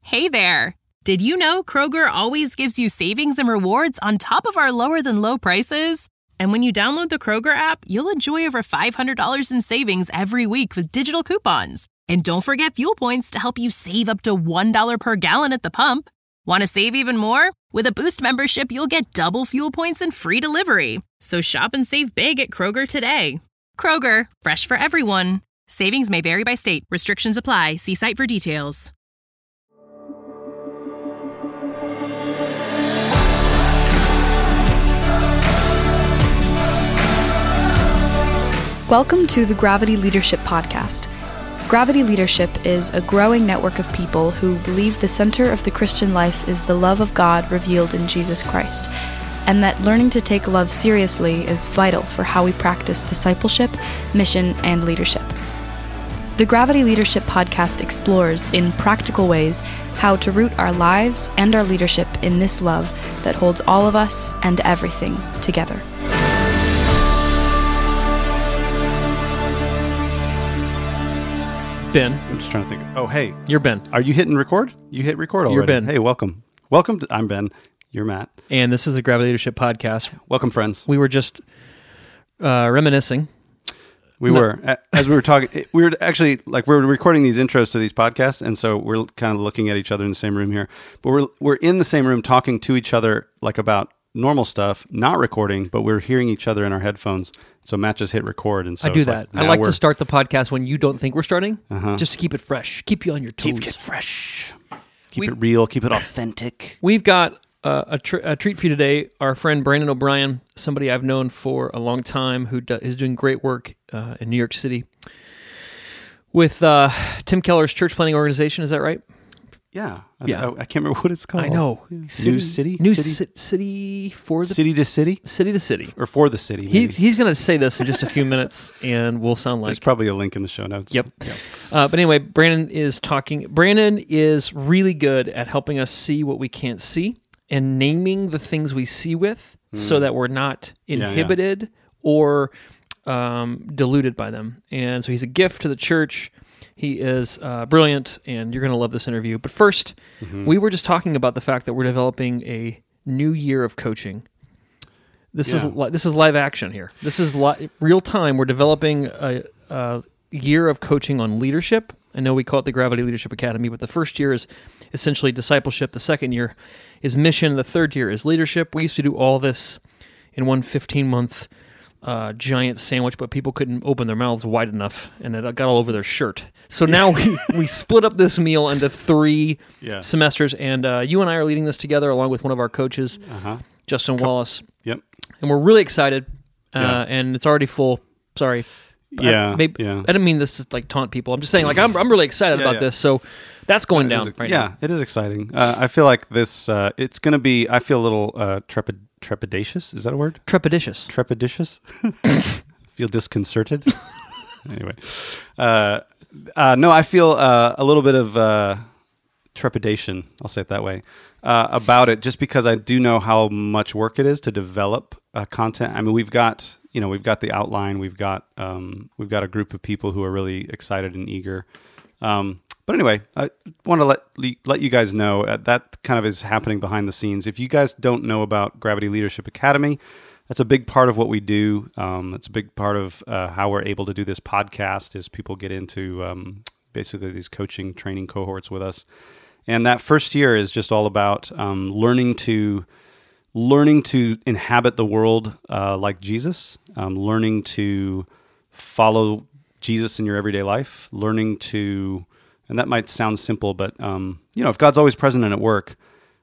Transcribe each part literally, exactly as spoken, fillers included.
Hey there! Did you know Kroger always gives you savings and rewards on top of our lower-than-low prices? And when you download the Kroger app, you'll enjoy over five hundred dollars in savings every week with digital coupons. And don't forget fuel points to help you save up to one dollar per gallon at the pump. Want to save even more? With a Boost membership, you'll get double fuel points and free delivery. So shop and save big at Kroger today. Kroger, fresh for everyone. Savings may vary by state. Restrictions apply. See site for details. Welcome to the Gravity Leadership Podcast. Gravity Leadership is a growing network of people who believe the center of the Christian life is the love of God revealed in Jesus Christ, and that learning to take love seriously is vital for how we practice discipleship, mission, and leadership. The Gravity Leadership Podcast explores, in practical ways, how to root our lives and our leadership in this love that holds all of us and everything together. Ben. I'm just trying to think. Oh, hey. You're Ben. Are you hitting record? You hit record already. You're Ben. Hey, welcome. Welcome. To, I'm Ben. You're Matt. And this is the Gravity Leadership Podcast. Welcome, friends. We were just uh, reminiscing. We No. were. As we were talking, we were actually, like, we were recording these intros to these podcasts, and so we're kind of looking at each other in the same room here. But we're we're in the same room talking to each other, like, about normal stuff, not recording, but we're hearing each other in our headphones. So Matt just hit record, and so I do it's that. Like, I like we're, to start the podcast when you don't think we're starting, Uh-huh. just to keep it fresh, keep you on your toes. keep it fresh, keep We- it real, keep it authentic. We've got uh, a, tr- a treat for you today. Our friend Brandon O'Brien, somebody I've known for a long time, who do- is doing great work uh, in New York City with uh, Tim Keller's church planting organization. Is that right? Yeah, I, Yeah. I, I can't remember what it's called. I know. Yeah. City, New city, New city, ci- city for the city to city, city to city. or for the city. He, maybe. he's going to say this in just a few minutes, and we'll sound like There's probably a link in the show notes. Yep. Uh, but anyway, Brandon is talking. Brandon is really good at helping us see what we can't see and naming the things we see with so that we're not yeah. inhibited or um, diluted by them. And so he's a gift to the church. He is uh, brilliant, and you're going to love this interview. But first, we were just talking about the fact that we're developing a new year of coaching. This is Yeah. li- this is live action here. This is li- real time. We're developing a, a year of coaching on leadership. I know we call it the Gravity Leadership Academy, but the first year is essentially discipleship. The second year is mission. The third year is leadership. We used to do all this in one fifteen-month uh, giant sandwich, but people couldn't open their mouths wide enough, and it got all over their shirt. So now we, we split up this meal into three Yeah. semesters, and uh, you and I are leading this together along with one of our coaches, Uh-huh. Justin Wallace. Yep. And we're really excited, uh, Yeah. and it's already full. Sorry. Yeah, I, maybe, yeah. I didn't mean this to like taunt people. I'm just saying, like, I'm, I'm really excited Yeah, about yeah. this. So that's going It is down ex- right yeah, now. it is exciting. Uh, I feel like this, uh, it's going to be, I feel a little uh, trepid, trepidatious. Is that a word? Trepidatious. Trepidatious? Feel disconcerted? Anyway. Uh, uh, no, I feel uh, a little bit of uh, trepidation, I'll say it that way, uh, about it, just because I do know how much work it is to develop uh, content. I mean, we've got, you know, we've got the outline, we've got, um, we've got a group of people who are really excited and eager. Um, but anyway, I want to let let you guys know uh, that kind of is happening behind the scenes. If you guys don't know about Gravity Leadership Academy, that's a big part of what we do. Um, it's a big part of uh, how we're able to do this podcast is people get into um, basically these coaching training cohorts with us. And that first year is just all about um, learning to learning to inhabit the world uh, like Jesus, um, learning to follow Jesus in your everyday life, learning to, and that might sound simple, but um, you know, if God's always present and at work,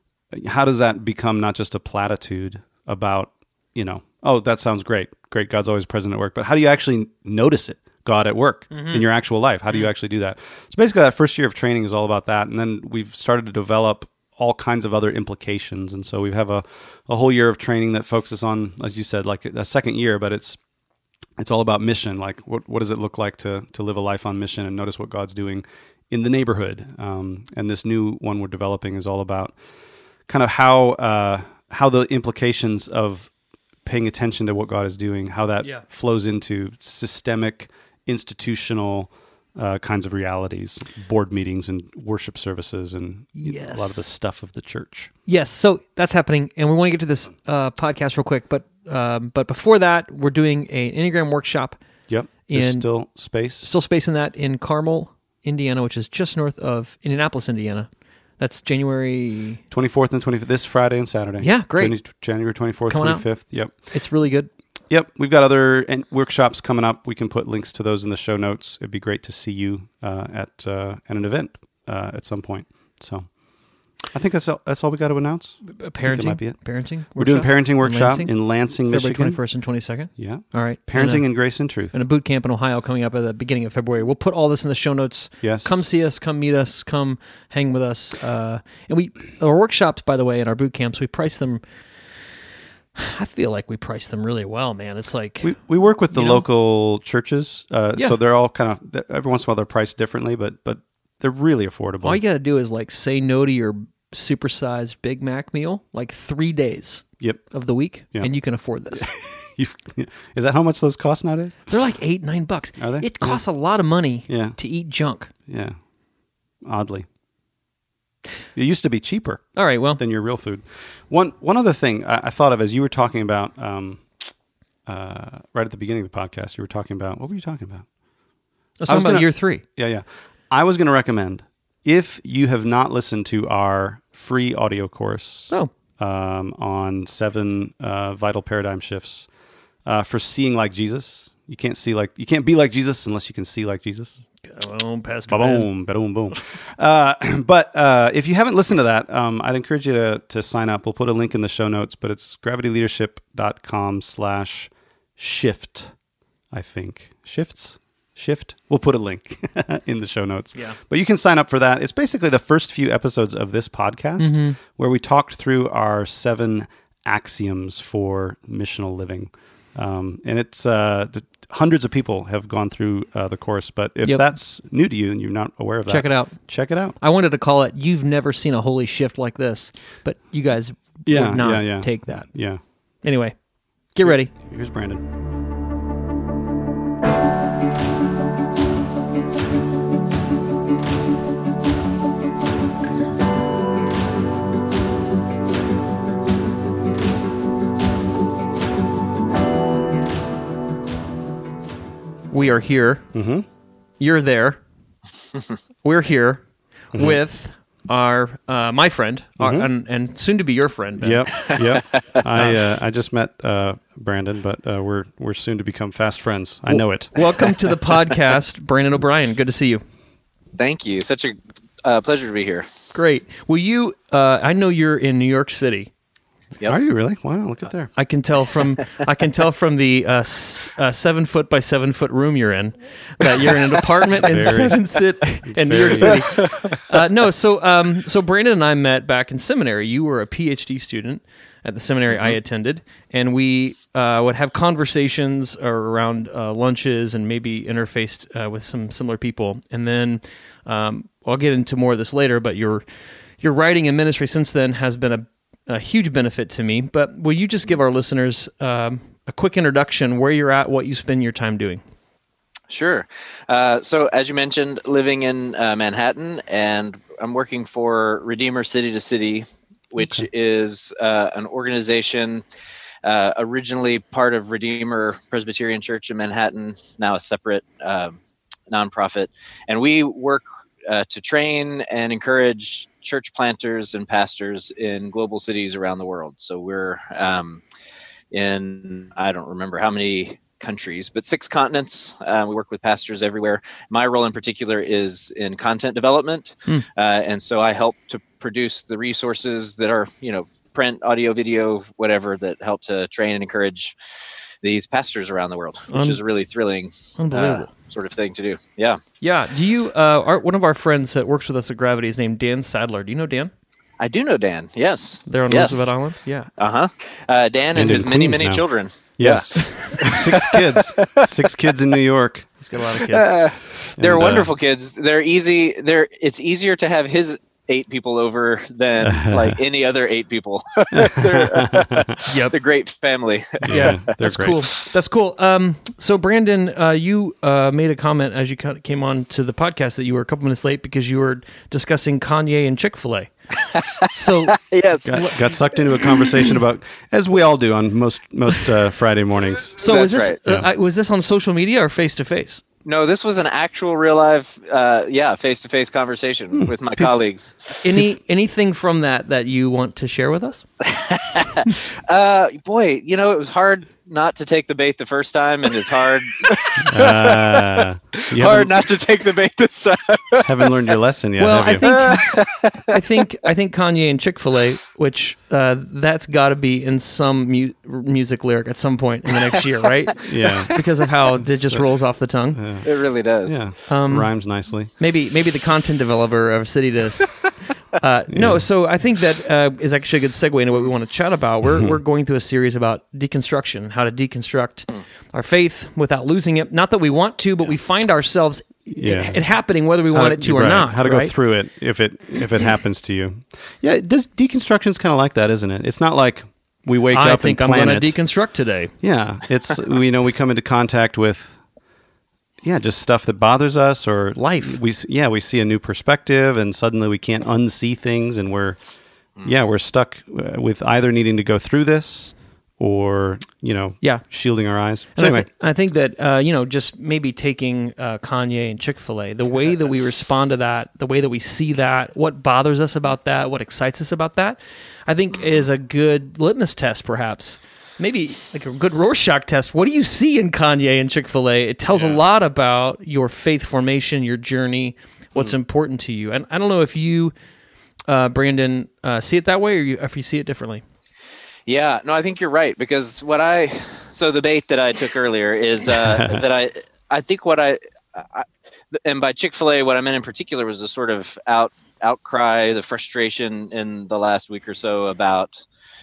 how does that become not just a platitude about, you know, oh, that sounds great, great, God's always present at work, but how do you actually notice it, God at work Mm-hmm. in your actual life? How do you actually do that? So basically that first year of training is all about that, and then we've started to develop all kinds of other implications, and so we have a, a whole year of training that focuses on, as you said, like a second year, but it's it's all about mission. Like, what what does it look like to to live a life on mission and notice what God's doing in the neighborhood? Um, and this new one we're developing is all about kind of how uh, how the implications of paying attention to what God is doing, how that Yeah. flows into systemic, institutional uh, kinds of realities, board meetings and worship services, and Yes. a lot of the stuff of the church. Yes, so that's happening, and we want to get to this uh, podcast real quick. But um, but before that, we're doing an Enneagram workshop. Yep. There's And- still space. Still spacing that in Carmel, Indiana, which is just north of Indianapolis, Indiana. That's January. twenty-fourth and twenty-fifth, this Friday and Saturday. Yeah, great. Janu- January twenty-fourth, Coming out. twenty-fifth. Yep. It's really good. Yep. We've got other en- workshops coming up. We can put links to those in the show notes. It'd be great to see you uh, at uh, at an event uh, at some point. So I think that's all, that's all we got to announce. Uh, Parenting. might be it. Parenting. We're doing workshop parenting workshop Lansing, in Lansing, February Michigan. twenty-first and twenty-second. Yeah. All right. Parenting and a, and Grace and Truth. and a boot camp in Ohio coming up at the beginning of February. We'll put all this in the show notes. Yes. Come see us. Come meet us. Come hang with us. Uh, and we our workshops, by the way, and our boot camps, we price them. I feel like we price them really well, man. It's like We we work with the You know? local churches, uh, Yeah. so they're all kind of they're- every once in a while they're priced differently, but but they're really affordable. all you got to do is like say no to your supersized Big Mac meal like three days Yep. of the week, Yeah. and you can afford this. You, is that how much those cost nowadays? They're like eight, nine bucks. Are they? It costs a lot of money Yeah. to eat junk. Yeah. Oddly, it used to be cheaper All right, well, than your real food. One one other thing I, I thought of as you were talking about um, uh, right at the beginning of the podcast, you were talking about what were you talking about? let's I talk was about gonna- year three. Yeah, yeah. I was going to recommend if you have not listened to our free audio course Oh, um, on seven uh, vital paradigm shifts uh, for seeing like Jesus. You can't see like you can't be like Jesus unless you can see like Jesus. boom, Pastor Ben. Boom, boom, boom. uh, but uh, if you haven't listened to that, um, I'd encourage you to to sign up. We'll put a link in the show notes, but it's gravityleadership.com slash shift, I think. Shifts? Shift? We'll put a link in the show notes. Yeah. But you can sign up for that. It's basically the first few episodes of this podcast Mm-hmm. where we talked through our seven axioms for missional living. Um, and it's uh, the, hundreds of people have gone through uh, the course. But if Yep. that's new to you and you're not aware of that, Check it out. Check it out. I wanted to call it "You've Never Seen a Holy Shift Like This," but you guys Yeah, would not yeah, yeah. take that. Yeah. Anyway, get ready. Here's Brandon. We are here. Mm-hmm. You're there. We're here with our uh, my friend our, and, and soon to be your friend, Ben. Yep, yep. I uh, I just met uh, Brandon, but uh, we're we're soon to become fast friends. I know it. Welcome to the podcast, Brandon O'Brien. Good to see you. Thank you. Such a uh, pleasure to be here. Great. Will you? Uh, I know you're in New York City. Yep. Are you really? Wow, look at there. I can tell from I can tell from the uh, s- uh, seven foot by seven foot room you're in that you're in an apartment in Very- Seven Sit in New York City. Uh, no, so um, so Brandon and I met back in seminary. You were a PhD student at the seminary I attended, and we uh, would have conversations around uh, lunches and maybe interfaced uh, with some similar people. And then um, I'll get into more of this later. But your your writing and ministry since then has been a a huge benefit to me, but will you just give our listeners um, a quick introduction, where you're at, what you spend your time doing? Sure. Uh, so as you mentioned, living in uh, Manhattan, and I'm working for Redeemer City to City, which Okay. is uh, an organization uh, originally part of Redeemer Presbyterian Church in Manhattan, now a separate um, nonprofit. And we work uh, to train and encourage church planters and pastors in global cities around the world. So we're um, in, I don't remember how many countries, but six continents. Uh, we work with pastors everywhere. My role in particular is in content development. Hmm. Uh, and so I help to produce the resources that are, you know, print, audio, video, whatever, that help to train and encourage these pastors around the world, which Un- is a really thrilling uh, Unbelievable. sort of thing to do. Yeah. Yeah. Do you? Uh, our, one of our friends that works with us at Gravity is named Dan Sadler. Do you know Dan? I do know Dan. Yes. There on yes. Elizabeth Island. Yeah. Uh-huh. Uh, Dan and, And in his many, Queens many now. children. Yes. Six kids. Six kids in New York. He's got a lot of kids. Uh, they're And, uh, wonderful kids. They're easy. They're it's easier to have his eight people over than like any other eight people. They're uh, Yep. the great family. Yeah, they're that's great. cool. That's cool. Um, so Brandon, uh, you uh, made a comment as you ca- came on to the podcast that you were a couple minutes late because you were discussing Kanye and Chick-fil-A. So Yes. Got, got sucked into a conversation about, as we all do on most most uh, Friday mornings. so was That's this right. uh, I- was this on social media or face to face? No, this was an actual real life, uh, yeah, face to face conversation with my colleagues. Any anything from that that you want to share with us? Uh, boy, you know, it was hard not to take the bait the first time, and it's hard Uh, you hard haven't, not to take the bait this time. haven't learned your lesson yet, Well, have I you? think I think I think Kanye and Chick-fil-A, which uh, that's got to be in some mu- music lyric at some point in the next year, right? Yeah. Because of how it just rolls off the tongue. It really does. Yeah. Um, Rhymes nicely. Maybe maybe the content developer of City Disc. Uh, No, so I think that uh, is actually a good segue into what we want to chat about. We're we're going through a series about deconstruction, how to deconstruct our faith without losing it. Not that we want to, but we find ourselves Yeah. it, it happening whether we How want to- it to or right, not. How to go right? through it if it if it happens to you. Yeah, it does deconstruction's kind of like that, isn't it? It's not like we wake I up think and I'm plan going to it. deconstruct today. Yeah, it's we know we come into contact with yeah, just stuff that bothers us or Life. We s- yeah, we see a new perspective and suddenly we can't unsee things and we're yeah, we're stuck uh, with either needing to go through this or, you know, Yeah. shielding our eyes. So And I, anyway, thi- I think that, uh, you know, just maybe taking uh, Kanye and Chick-fil-A, the way that we respond to that, the way that we see that, what bothers us about that, what excites us about that, I think is a good litmus test, perhaps. Maybe like a good Rorschach test. What do you see in Kanye and Chick-fil-A? It tells a lot about your faith formation, your journey, what's important to you. And I don't know if you, uh, Brandon, uh, see it that way or you, if you see it differently. Yeah, no, I think you're right because what I so the bait that I took earlier is uh, that I I think what I, I and by Chick-fil-A what I meant in particular was the sort of out outcry, the frustration in the last week or so about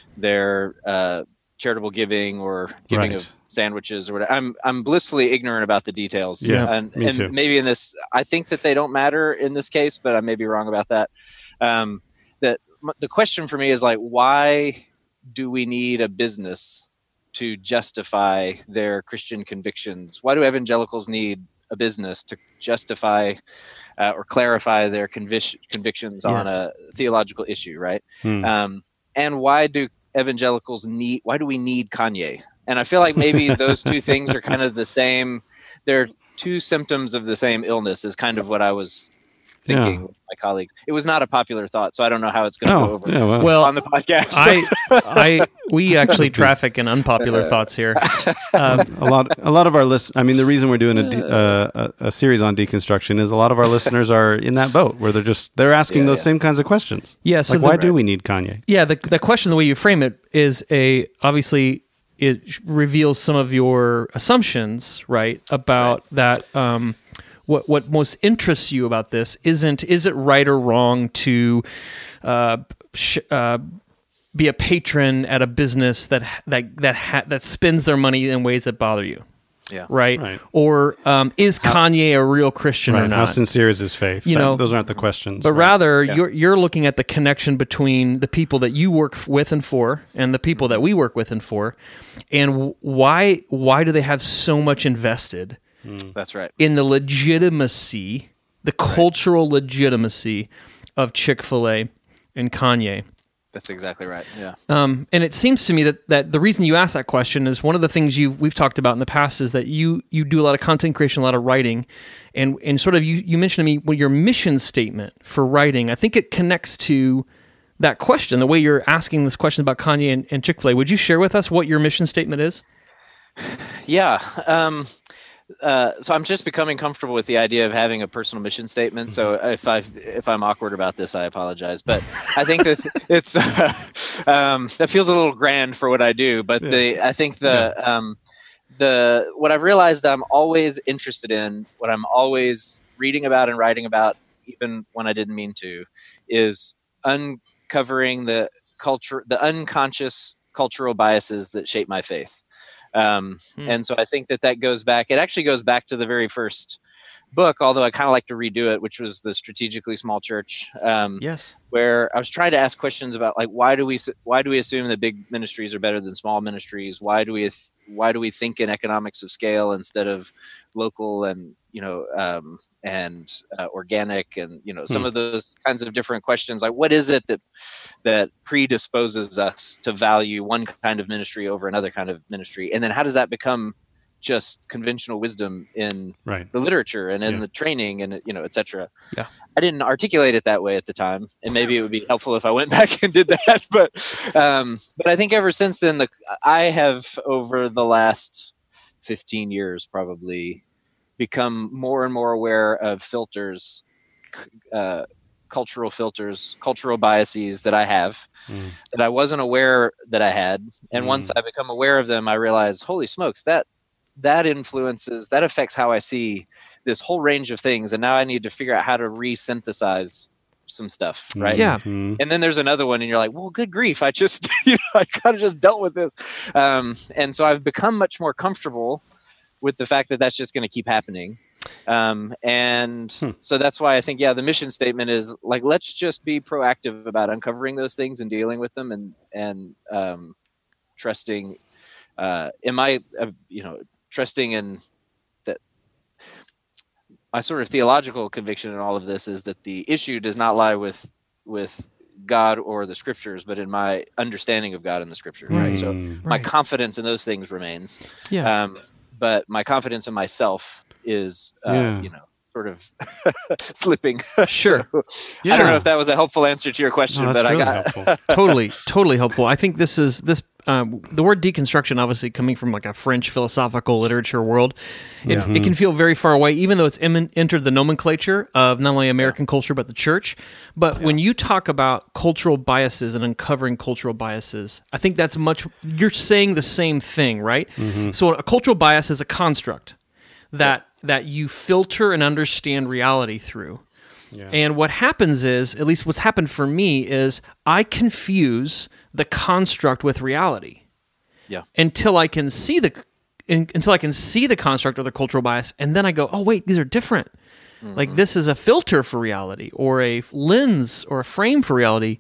their uh, charitable giving or giving Right. of sandwiches or whatever. I'm I'm blissfully ignorant about the details. Yeah, and, me and too. maybe in this, I think that they don't matter in this case, but I may be wrong about that. Um, that m- the question for me is like, why do we need a business to justify their Christian convictions? Why do evangelicals need a business to justify uh, or clarify their convic- convictions on Yes. a theological issue, right? Hmm. Um, and why do evangelicals need? Why do we need Kanye? And I feel like maybe those two things are kind of the same. They're two symptoms of the same illness. Is kind of what I was thinking Yeah. with my colleagues. It was not a popular thought, so I don't know how it's going to go oh, over yeah, well, Well, on the podcast. I, I, we actually traffic in unpopular thoughts here. Um, a lot a lot of our list I mean the reason we're doing a, de- uh, a a series on deconstruction is a lot of our listeners are in that boat where they're just they're asking Yeah, those yeah. same kinds of questions. Yeah, so like the- why do we need Kanye? Yeah, the the question, the way you frame it, is a obviously it reveals some of your assumptions, right, about that. Um, what what most interests you about this isn't is it right or wrong to uh, sh- uh, be a patron at a business that that that ha- that spends their money in ways that bother you, yeah. right? Right. Or um, is Kanye a real Christian or Right. not? How sincere is his faith? You That- know, those aren't the questions. But right? rather, Yeah. you're you're looking at the connection between the people that you work f- with and for, and the people that we work with and for, and w- why why do they have so much invested That's right. in the legitimacy, the cultural legitimacy of Chick-fil-A and Kanye? That's exactly right. Yeah. Um, and it seems to me that, that the reason you ask that question is one of the things you we've talked about in the past is that you you do a lot of content creation, a lot of writing, and and sort of you you mentioned to me well, your mission statement for writing. I think it connects to that question, the way you're asking this question about Kanye and, and Chick-fil-A. Would you share with us what your mission statement is? Yeah. Um, uh, so I'm just becoming comfortable with the idea of having a personal mission statement. So if I if I'm awkward about this, I apologize. But I think that it's uh, um, that feels a little grand for what I do. But the I think the um, the what I've realized I'm always interested in, what I'm always reading about and writing about, even when I didn't mean to, is uncovering the culture, the unconscious cultural biases that shape my faith. Um, Hmm. And so I think that that goes back, it actually goes back to the very first book, although I kind of like to redo it, which was the Strategically Small Church. Um, Yes. Where I was trying to ask questions about like why do we why do we assume that big ministries are better than small ministries? Why do we why do we think in economics of scale instead of local and you know um, and uh, organic and you know some Hmm. of those kinds of different questions? Like what is it that that predisposes us to value one kind of ministry over another kind of ministry, and then how does that become just conventional wisdom in Right. the literature and in Yeah. the training and you know et cetera. Yeah. I didn't articulate it that way at the time, and maybe it would be helpful if I went back and did that. But um, but I think ever since then, the I have over the last fifteen years probably become more and more aware of filters, uh, cultural filters, cultural biases that I have Mm. that I wasn't aware that I had. And Mm. once I become aware of them, I realize, holy smokes, that that influences, that affects how I see this whole range of things. And now I need to figure out how to re-synthesize some stuff, right? Yeah. Mhm. And then there's another one and you're like, well, good grief, I just, you know, I kind of just dealt with this. Um, and so I've become much more comfortable with the fact that that's just going to keep happening. Um, and Hmm. so that's why I think, yeah, the mission statement is like, let's just be proactive about uncovering those things and dealing with them and, and um, trusting, uh, in my, uh, you know, trusting in that. My sort of theological conviction in all of this is that the issue does not lie with with God or the scriptures, but in my understanding of God and the scriptures. Right. So Mm. my Right. confidence in those things remains. Yeah. Um, but my confidence in myself is, uh, Yeah. you know, sort of slipping. Sure. So, I Yeah. don't know if that was a helpful answer to your question, No, that's but really I got. helpful. totally, totally helpful. I think this is this um, the word deconstruction, obviously coming from like a French philosophical literature world, it, Yeah. it can feel very far away, even though it's em- entered the nomenclature of not only American culture but the church. But when you talk about cultural biases and uncovering cultural biases, I think that's much. You're saying the same thing, right? So a cultural bias is a construct that that you filter and understand reality through. Yeah. And what happens is, at least what's happened for me, is I confuse the construct with reality. Yeah. Until I can see the in, until I can see the construct or the cultural bias, and then I go, oh wait, these are different. Like this is a filter for reality, or a lens, or a frame for reality.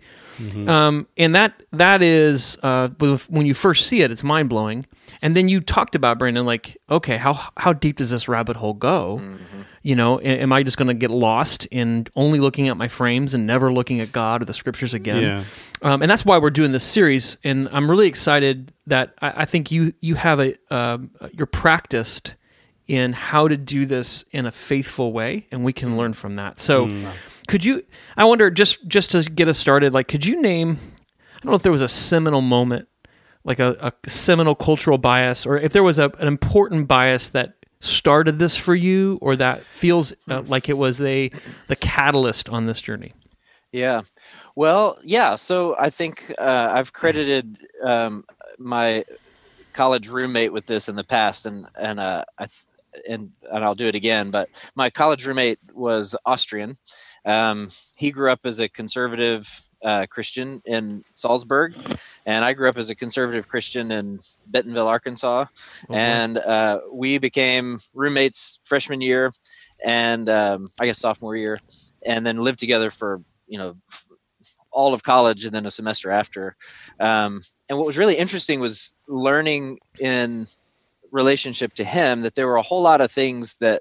Um, and that that is uh, when you first see it, it's mind blowing. And then you talked about, Brandon, like, okay, how how deep does this rabbit hole go? You know, a- am I just going to get lost in only looking at my frames and never looking at God or the scriptures again? Yeah. Um, and that's why we're doing this series. And I'm really excited that I, I think you you have a um, you're practiced in how to do this in a faithful way, and we can learn from that. So, could you? I wonder, just just to get us started, like, could you name? I don't know if there was a seminal moment, like a, a seminal cultural bias, or if there was a, an important bias that started this for you, or that feels uh, like it was a the catalyst on this journey. Yeah. Well, yeah. So I think uh, I've credited um, my college roommate with this in the past, and and uh, I th- and and I'll do it again. But my college roommate was Austrian. Um, he grew up as a conservative uh, Christian in Salzburg, and I grew up as a conservative Christian in Bentonville, Arkansas. Okay. And uh, we became roommates freshman year, and um, I guess sophomore year, and then lived together for you know. F- all of college and then a semester after. Um, and what was really interesting was learning in relationship to him that there were a whole lot of things that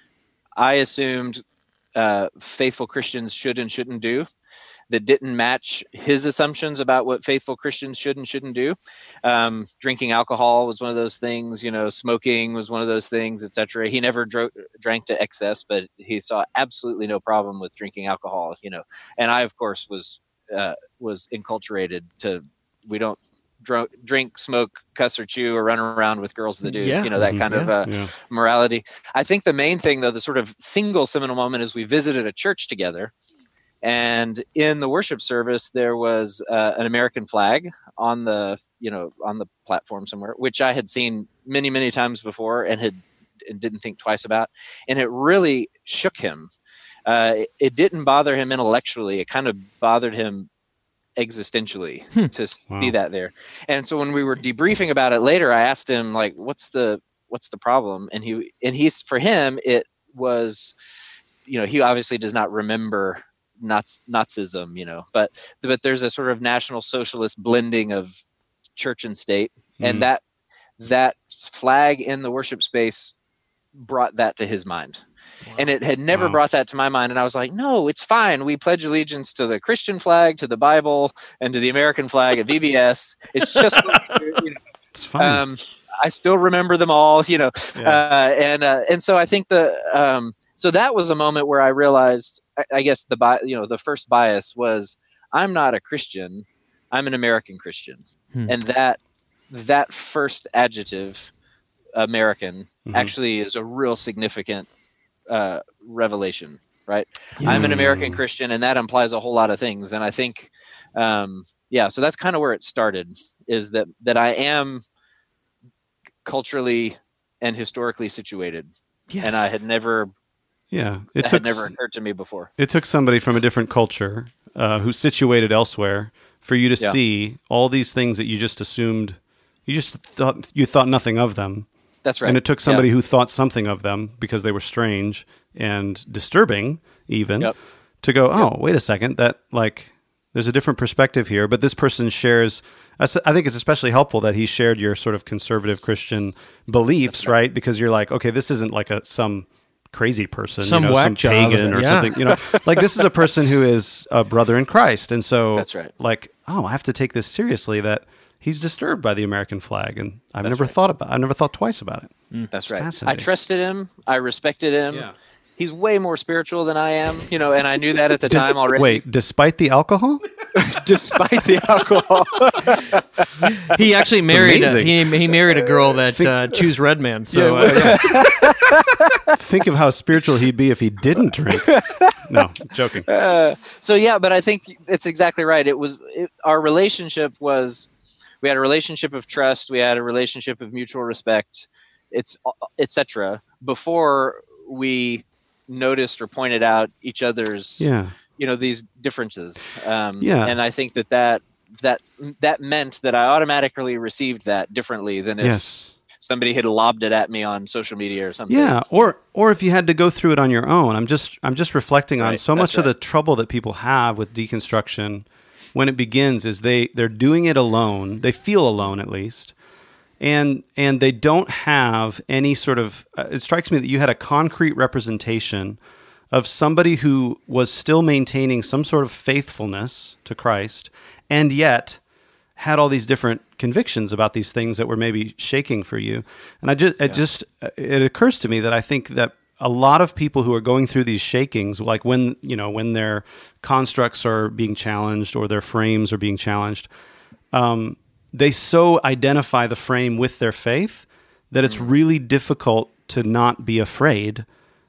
I assumed uh, faithful Christians should and shouldn't do that didn't match his assumptions about what faithful Christians should and shouldn't do. Um, drinking alcohol was one of those things, you know, smoking was one of those things, et cetera. He never dro- drank to excess, but he saw absolutely no problem with drinking alcohol, you know. And I, of course, was uh, was enculturated to, we don't drunk, drink, smoke, cuss or chew or run around with girls that do, Yeah. you know, that Mhm. kind of Yeah. uh, Yeah. morality. I think the main thing, though, the sort of single seminal moment is we visited a church together. And in the worship service, there was uh, an American flag on the, you know, on the platform somewhere, which I had seen many, many times before and had and didn't think twice about. And it really shook him. Uh, it, it didn't bother him intellectually. It kind of bothered him existentially Hmm. to see Wow. that there. And so when we were debriefing about it later, I asked him, like, what's the what's the problem? And he and he's for him, it was, you know, he obviously does not remember Naz- Nazism, you know, but but there's a sort of National Socialist blending of church and state, mm. and that that flag in the worship space brought that to his mind. Wow. And it had never wow. brought that to my mind. And I was like, no, it's fine. We pledge allegiance to the Christian flag, to the Bible, and to the American flag at V B S. It's just, you know, it's fine. Um, I still remember them all, you know. Yeah. Uh, and uh, and so I think the um, so that was a moment where I realized, I, I guess the bi- you know the first bias was, I'm not a Christian, I'm an American Christian, hmm. and that that first adjective, American, mm-hmm. actually is a real significant uh, revelation, right? Yeah. I'm an American Christian, and that implies a whole lot of things. And I think, um, yeah, so that's kind of where it started, is that that I am culturally and historically situated, yes. and I had never, yeah, it took, had never occurred to me before. It took somebody from a different culture uh, who's situated elsewhere for you to yeah. see all these things that you just assumed, you just thought you thought nothing of them. That's right. And it took somebody yeah. who thought something of them because they were strange and disturbing, even, yep. to go, oh, yep. wait a second, that, like, there's a different perspective here. But this person shares, I think it's especially helpful that he shared your sort of conservative Christian beliefs, right. right? Because you're like, okay, this isn't like a some crazy person, some you know, whack some job, pagan or yeah. something, you know, like this is a person who is a brother in Christ. And so, that's right. like, oh, I have to take this seriously, that he's disturbed by the American flag, and I've That's never right. thought about. I never thought twice about it. Mm, that's right. I trusted him. I respected him. Yeah. He's way more spiritual than I am, you know, and I knew that at the Des- time already. Wait, despite the alcohol? Despite the alcohol, he actually married. A, he he married a girl that think, uh, chews Red Man. So yeah, uh, yeah. Think of how spiritual he'd be if he didn't drink. No, joking. Uh, so yeah, but I think it's exactly right. It was it, our relationship was. We had a relationship of trust. We had a relationship of mutual respect, it's et cetera. Before we noticed or pointed out each other's, yeah. you know, these differences. Um, yeah. And I think that that that that meant that I automatically received that differently than if yes. somebody had lobbed it at me on social media or something. Yeah, or or if you had to go through it on your own. I'm just I'm just reflecting on right. so That's much right. of the trouble that people have with deconstruction. When it begins is they, they're doing it alone. They feel alone, at least. And and they don't have any sort of... Uh, it strikes me that you had a concrete representation of somebody who was still maintaining some sort of faithfulness to Christ, and yet had all these different convictions about these things that were maybe shaking for you. And I just, yeah. it just it occurs to me that I think that a lot of people who are going through these shakings, like when, you know, when their constructs are being challenged or their frames are being challenged, um, they so identify the frame with their faith that it's really difficult to not be afraid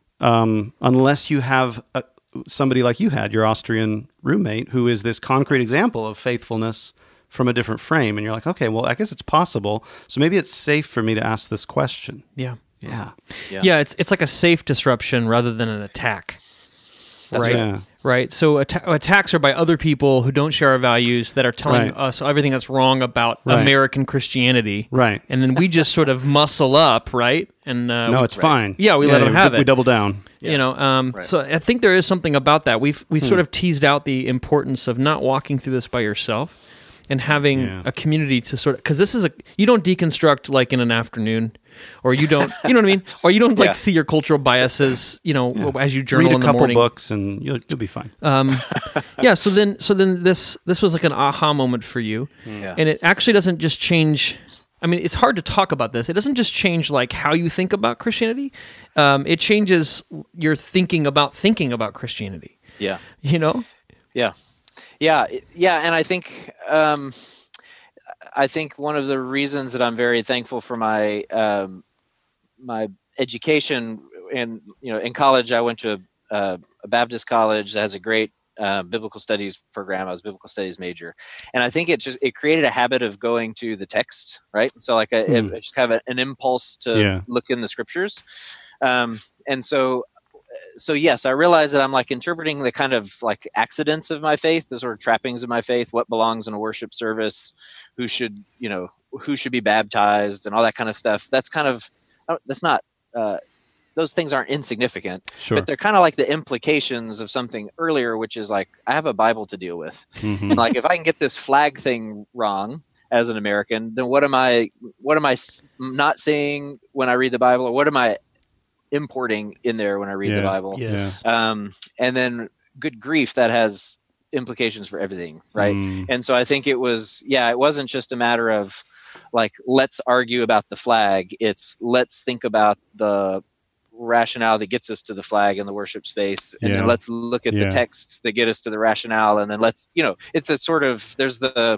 um, unless you have a, somebody like you had, your Austrian roommate, who is this concrete example of faithfulness from a different frame. And you're like, okay, well, I guess it's possible. So maybe it's safe for me to ask this question. Yeah. Yeah. yeah, yeah. It's it's like a safe disruption rather than an attack, That's right? Yeah. Right. So atta- attacks are by other people who don't share our values, that are telling Right. us everything that's wrong about Right. American Christianity, Right. and then we just sort of muscle up, right? And uh, No, we, it's fine. Yeah, we let them we, have we it. double down. You know, um, Right. so I think there is something about that. We've we've Hmm. sort of teased out the importance of not walking through this by yourself and having Yeah. a community to sort of, because this is a, you don't deconstruct like in an afternoon, or you don't, you know what I mean? Or you don't like Yeah. see your cultural biases, you know, Yeah. as you journal Read a in the couple morning. books and you'll, you'll be fine. Um, yeah. So then, so then this, this was like an aha moment for you. Yeah. And it actually doesn't just change. I mean, it's hard to talk about this. It doesn't just change like how you think about Christianity. Um, it changes your thinking about thinking about Christianity, Yeah. you know? Yeah. Yeah. Yeah. And I think, um, I think one of the reasons that I'm very thankful for my, um, my education in, you know, in college, I went to a, a Baptist college that has a great uh, biblical studies program. I was a biblical studies major. And I think it just, it created a habit of going to the text, right? So like a, Hmm. it, just kind of an impulse to Yeah. look in the scriptures. Um, and so, so yes, I realize that I'm like interpreting the kind of like accidents of my faith, the sort of trappings of my faith, what belongs in a worship service, who should, you know, who should be baptized and all that kind of stuff. That's kind of, that's not, uh, those things aren't insignificant, Sure. but they're kind of like the implications of something earlier, which is like, I have a Bible to deal with. Mhm. And like, if I can get this flag thing wrong as an American, then what am I, what am I s- not seeing when I read the Bible, or what am I importing in there when I read Yeah. the Bible? Yes. Um, and then good grief, that has implications for everything. Right. Mm. And so I think it was, yeah, it wasn't just a matter of like, let's argue about the flag. It's let's think about the rationale that gets us to the flag in the worship space. And Yeah. then let's look at Yeah. the texts that get us to the rationale. And then let's, you know, it's a sort of, there's the,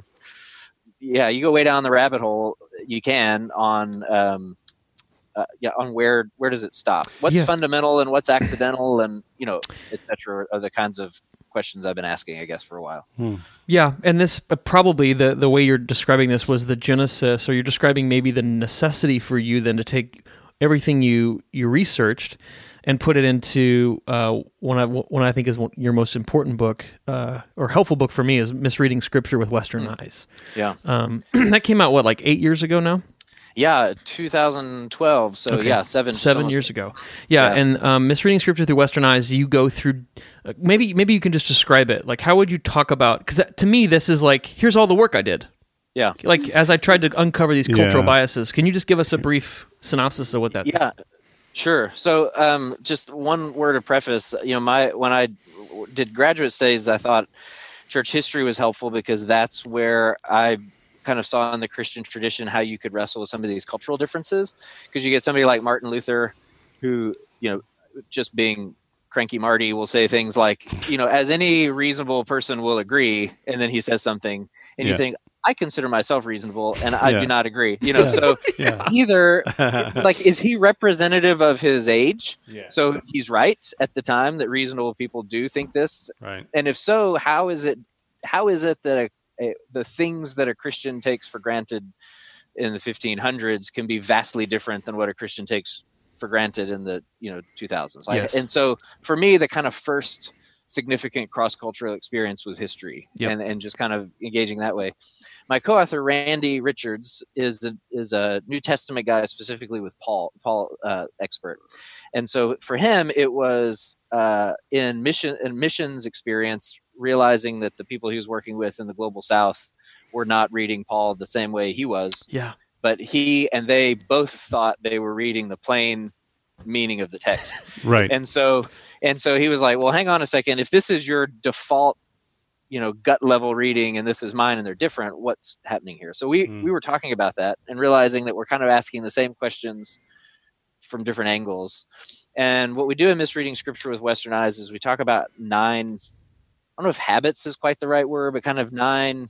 yeah, you go way down the rabbit hole you can on, um, uh, yeah, on where, where does it stop? What's Yeah. fundamental and what's accidental, and, you know, et cetera, are the kinds of questions I've been asking, I guess, for a while. Yeah, and this uh, probably the the way you're describing this was the genesis, or you're describing maybe the necessity for you then to take everything you you researched and put it into uh, one I one I think is one, your most important book uh, or helpful book for me is Misreading Scripture with Western Eyes. Yeah. Um, that came out what, like eight years ago now? Yeah, two thousand twelve. So Okay. yeah, seven seven almost- years ago. Yeah, Yeah. and um, Misreading Scripture through Western Eyes, you go through. Uh, maybe maybe you can just describe it. Like, how would you talk about? Because to me, this is like, here's all the work I did. Yeah. Like, as I tried to uncover these cultural Yeah. biases, can you just give us a brief synopsis of what that? Yeah, sure. So um, just one word of preface. You know, my when I did graduate studies, I thought church history was helpful because that's where I kind of saw in the Christian tradition how you could wrestle with some of these cultural differences. Because you get somebody like Martin Luther, who, you know, just being cranky Marty, will say things like, you know, as any reasonable person will agree, and then he says something, and Yeah. you think, I consider myself reasonable, and I Yeah. do not agree. You know, Yeah. so Yeah. either like, is he representative of his age? Yeah. So he's right at the time that reasonable people do think this, Right. and if so, how is it? How is it that a, a, the things that a Christian takes for granted in the fifteen hundreds can be vastly different than what a Christian takes for granted in the you know two thousands? Like, Yes. and so for me, the kind of first significant cross-cultural experience was history, Yep. and and just kind of engaging that way. My co-author Randy Richards is a, is a New Testament guy, specifically with Paul Paul uh, expert, and so for him it was uh, in mission in missions experience, realizing that the people he was working with in the global South were not reading Paul the same way he was, Yeah. but he and they both thought they were reading the plain meaning of the text. Right. And so, and so he was like, well, hang on a second. If this is your default, you know, gut level reading and this is mine and they're different, what's happening here? So we, Mm. we were talking about that and realizing that we're kind of asking the same questions from different angles. And what we do in Misreading Scripture with Western Eyes is we talk about nine, I don't know if habits is quite the right word, but kind of nine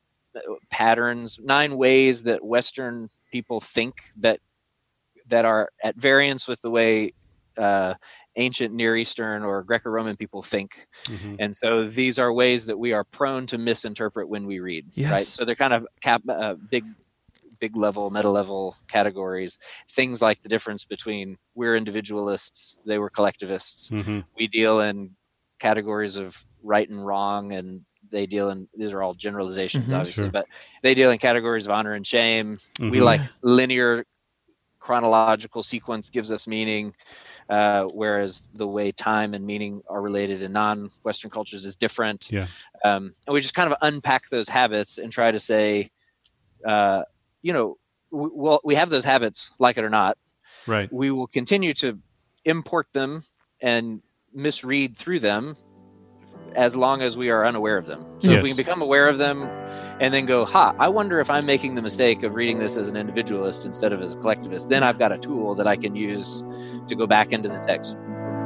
patterns, nine ways that Western people think that that are at variance with the way uh, ancient Near Eastern or Greco-Roman people think. Mhm. And so these are ways that we are prone to misinterpret when we read, Yes. right? So they're kind of cap, uh, big, big level, meta level categories. Things like the difference between we're individualists, they were collectivists. Mhm. We deal in categories of right and wrong, and they deal in, these are all generalizations, Mhm, obviously, sure. but they deal in categories of honor and shame. We Mhm. like linear chronological sequence gives us meaning, uh, whereas the way time and meaning are related in non-Western cultures is different. Yeah. Um, and we just kind of unpack those habits and try to say, uh, you know, we, well, we have those habits, like it or not. Right. We will continue to import them and misread through them as long as we are unaware of them. So Yes. if we can become aware of them and then go, ha, I wonder if I'm making the mistake of reading this as an individualist instead of as a collectivist, then I've got a tool that I can use to go back into the text.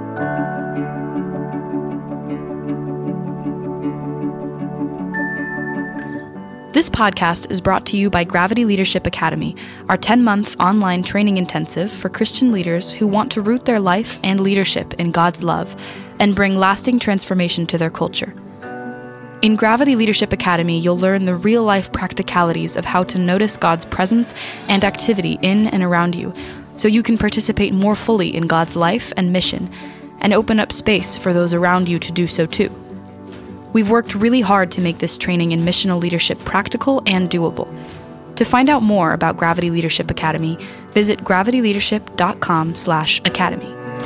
This podcast is brought to you by Gravity Leadership Academy, our ten-month online training intensive for Christian leaders who want to root their life and leadership in God's love and bring lasting transformation to their culture. In Gravity Leadership Academy, you'll learn the real-life practicalities of how to notice God's presence and activity in and around you, so you can participate more fully in God's life and mission, and open up space for those around you to do so too. We've worked really hard to make this training in missional leadership practical and doable. To find out more about Gravity Leadership Academy, visit gravity leadership dot com slash academy.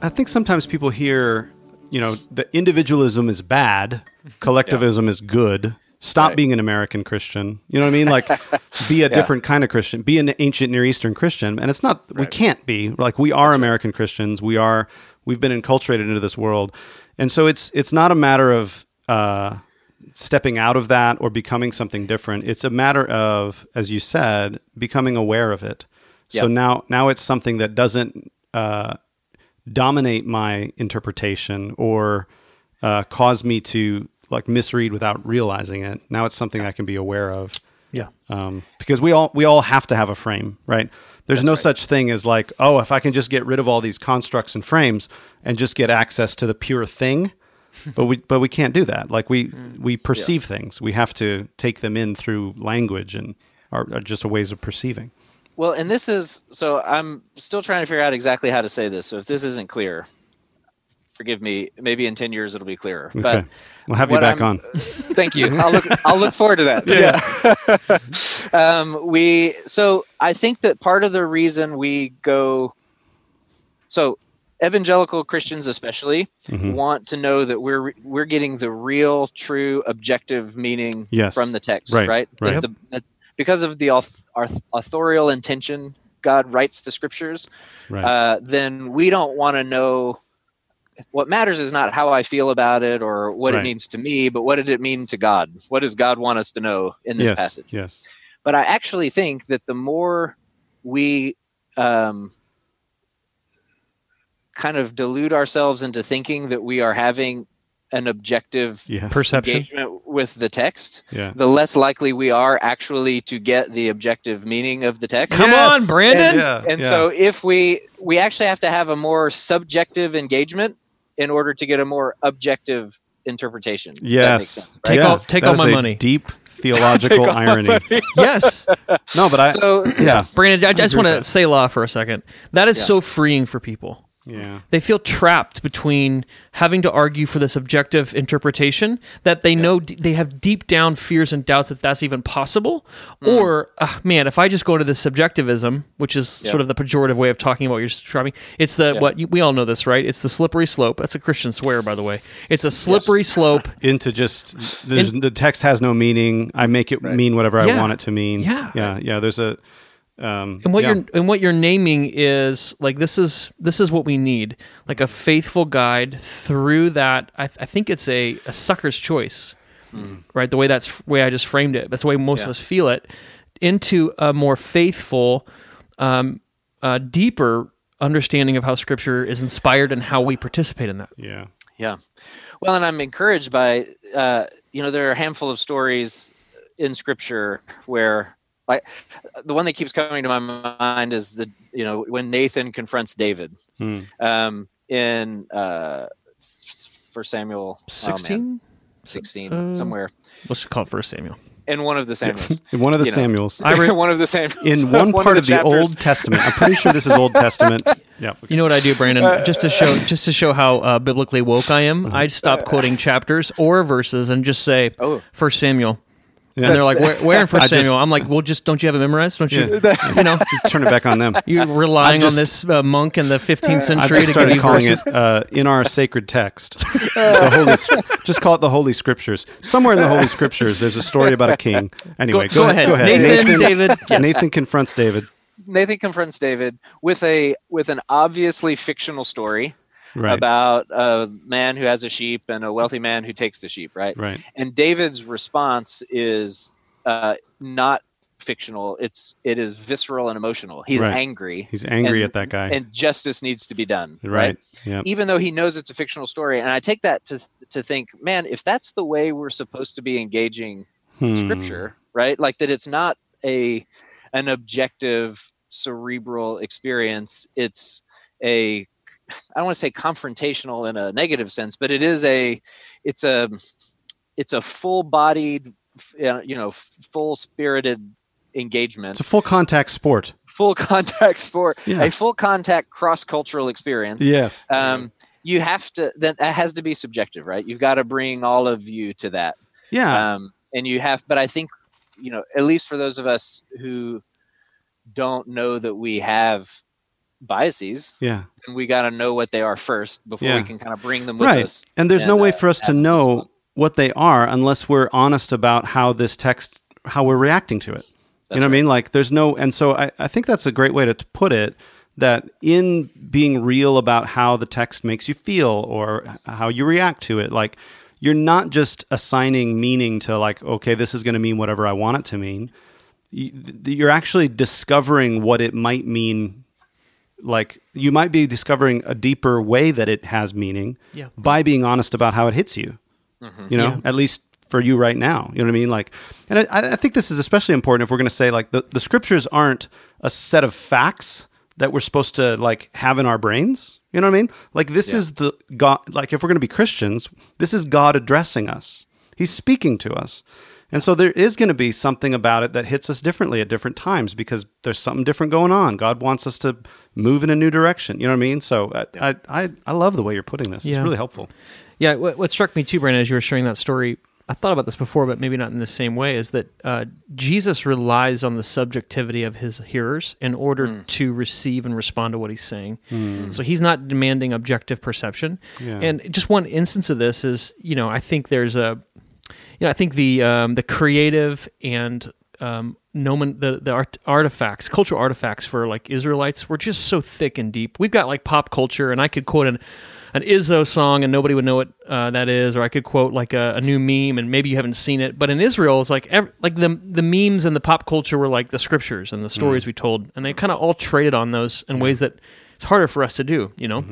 I think sometimes people hear, you know, the individualism is bad, collectivism yeah. is good. Stop right. being an American Christian. You know what I mean? Like, be a yeah. different kind of Christian. Be an ancient Near Eastern Christian. And it's not, right. we can't be. Like, we are That's American right. Christians. We are, we've been enculturated into this world. And so it's it's not a matter of uh, stepping out of that or becoming something different. It's a matter of, as you said, becoming aware of it. So yeah. now now it's something that doesn't uh, dominate my interpretation or uh, cause me to like misread without realizing it. Now it's something I can be aware of. Yeah. Um, because we all we all have to have a frame, right? There's That's no right. such thing as like, oh, if I can just get rid of all these constructs and frames and just get access to the pure thing, but we but we can't do that. Like we we perceive yeah. things. We have to take them in through language and are, are just ways of perceiving. Well, and this is so I'm still trying to figure out exactly how to say this. So if this isn't clear, forgive me. Maybe in ten years it'll be clearer. Okay. But we'll have you back I'm, on. Thank you. I'll look. I'll look forward to that. Yeah. um, we. So I think that part of the reason we go. So evangelical Christians, especially, mm-hmm. want to know that we're we're getting the real, true, objective meaning yes. from the text, right? Right. right. The, the, because of the auth- authorial intention God writes the scriptures, right. uh, then we don't want to know. What matters is not how I feel about it or what right. it means to me, but what did it mean to God? What does God want us to know in this yes, passage? Yes. But I actually think that the more we um, kind of delude ourselves into thinking that we are having an objective yes. perception engagement with the text, yeah. the less likely we are actually to get the objective meaning of the text. Come yes. on, Brandon. And, yeah, and yeah. so if we we actually have to have a more subjective engagement in order to get a more objective interpretation. Yes. That makes sense, right? Take yeah. all take that all is my a money. Deep theological irony. Yes. No, but I So yeah. Brandon, I, I just agree want to with that. say law for a second. That is Yeah. so freeing for people. Yeah. They feel trapped between having to argue for this objective interpretation that they know d- they have deep down fears and doubts that that's even possible. Mm. Or, uh, man, if I just go to the subjectivism, which is Yeah. sort of the pejorative way of talking about what you're describing, it's the, Yeah. what you, we all know this, right? It's the slippery slope. That's a Christian swear, by the way. It's a slippery slope. Into just there's, In, the text has no meaning. I make it Right. mean whatever Yeah. I want it to mean. Yeah. Yeah. Yeah. There's a um, And what yeah. you're and what you're naming is like this is this is what we need, like a faithful guide through that. I, I think it's a, a sucker's choice, mm. right? The way that's way I just framed it. That's the way most Yeah. of us feel it. Into a more faithful, um, uh, deeper understanding of how Scripture is inspired and how we participate in that. Yeah. Yeah. Well, and I'm encouraged by, uh, you know, there are a handful of stories in Scripture where, like, the one that keeps coming to my mind is the, you know, when Nathan confronts David Hmm. um, in uh, First Samuel Sixteen, sixteen, Uh, somewhere let's just call it First Samuel. in one of the Samuels. In one of the You know. Samuels. I re- one of the Samuels. In one, part of the, chapters. Old Testament. I'm pretty sure this is Old Testament. Yeah. You know what I do, Brandon? Just to show, just to show how uh, biblically woke I am, I'd stop quoting chapters or verses and just say Oh. First Samuel. Yeah. And they're like, where, where in First I just- Samuel? I'm like, well, just don't you have it memorized? Don't you? Yeah. You know, Turn it back on them. you're relying I've just- on this uh, monk in the fifteenth I've century just to give started you calling verses. it uh, in our sacred text. the Holy, Sc- just call it the Holy Scriptures. Somewhere in the Holy Scriptures, there's a story about a king. Anyway, Go- go ahead. Go ahead. Nathan, David. Yes. Nathan confronts David. Nathan confronts David with a with an obviously fictional story Right. about a man who has a sheep and a wealthy man who takes the sheep, right? Right. And David's response is uh, not fictional. It's it is visceral and emotional. He's Right. angry. He's angry and, at that guy. and justice needs to be done. Right. Right. Yeah. Even though he knows it's a fictional story, and I take that to to think, man, if that's the way we're supposed to be engaging Hmm. Scripture, right? Like that, it's not a an objective cerebral experience. It's a I don't want to say confrontational in a negative sense, but it is a it's a it's a full-bodied, you know, full-spirited engagement. It's a full contact sport. Full contact sport, Yeah. a full contact cross-cultural experience. Yes. Um, you have to, that, that has to be subjective, right? You've got to bring all of you to that. Yeah. Um, and you have, but I think, you know, at least for those of us who don't know that we have biases, Yeah. then we got to know what they are first before Yeah. we can kind of bring them with Right. us. And there's no way uh, for us to have them know respond. what they are unless we're honest about how this text, how we're reacting to it. You know what I mean? Like there's no, and so I, I think that's a great way to t- put it, that in being real about how the text makes you feel or how you react to it, like you're not just assigning meaning to like, okay, this is going to mean whatever I want it to mean. You- You're actually discovering what it might mean. Like you might be discovering a deeper way that it has meaning Yeah. by being honest about how it hits you, you know, Yeah. at least for you right now. You know what I mean? Like, and I, I think this is especially important if we're going to say like the, the scriptures aren't a set of facts that we're supposed to like have in our brains. You know what I mean? Like this Yeah. is the God, like if we're going to be Christians, this is God addressing us. He's speaking to us. And so there is going to be something about it that hits us differently at different times because there's something different going on. God wants us to move in a new direction. You know what I mean? So I, I, I, I love the way you're putting this. It's Yeah. really helpful. Yeah, what, what struck me too, Brandon, as you were sharing that story, I thought about this before, but maybe not in the same way, is that uh, Jesus relies on the subjectivity of his hearers in order Mm. to receive and respond to what he's saying. So he's not demanding objective perception. Yeah. And just one instance of this is, you know, I think there's a, you know, I think the um, the creative and um, nomen the the art, artifacts, cultural artifacts for like Israelites were just so thick and deep. We've got like pop culture, and I could quote an an Izzo song and nobody would know what uh, that is, or I could quote like a, a new meme and maybe you haven't seen it. But in Israel, it's like ev- like the the memes and the pop culture were like the scriptures and the stories we told, and they kind of all traded on those in ways that it's harder for us to do, you know.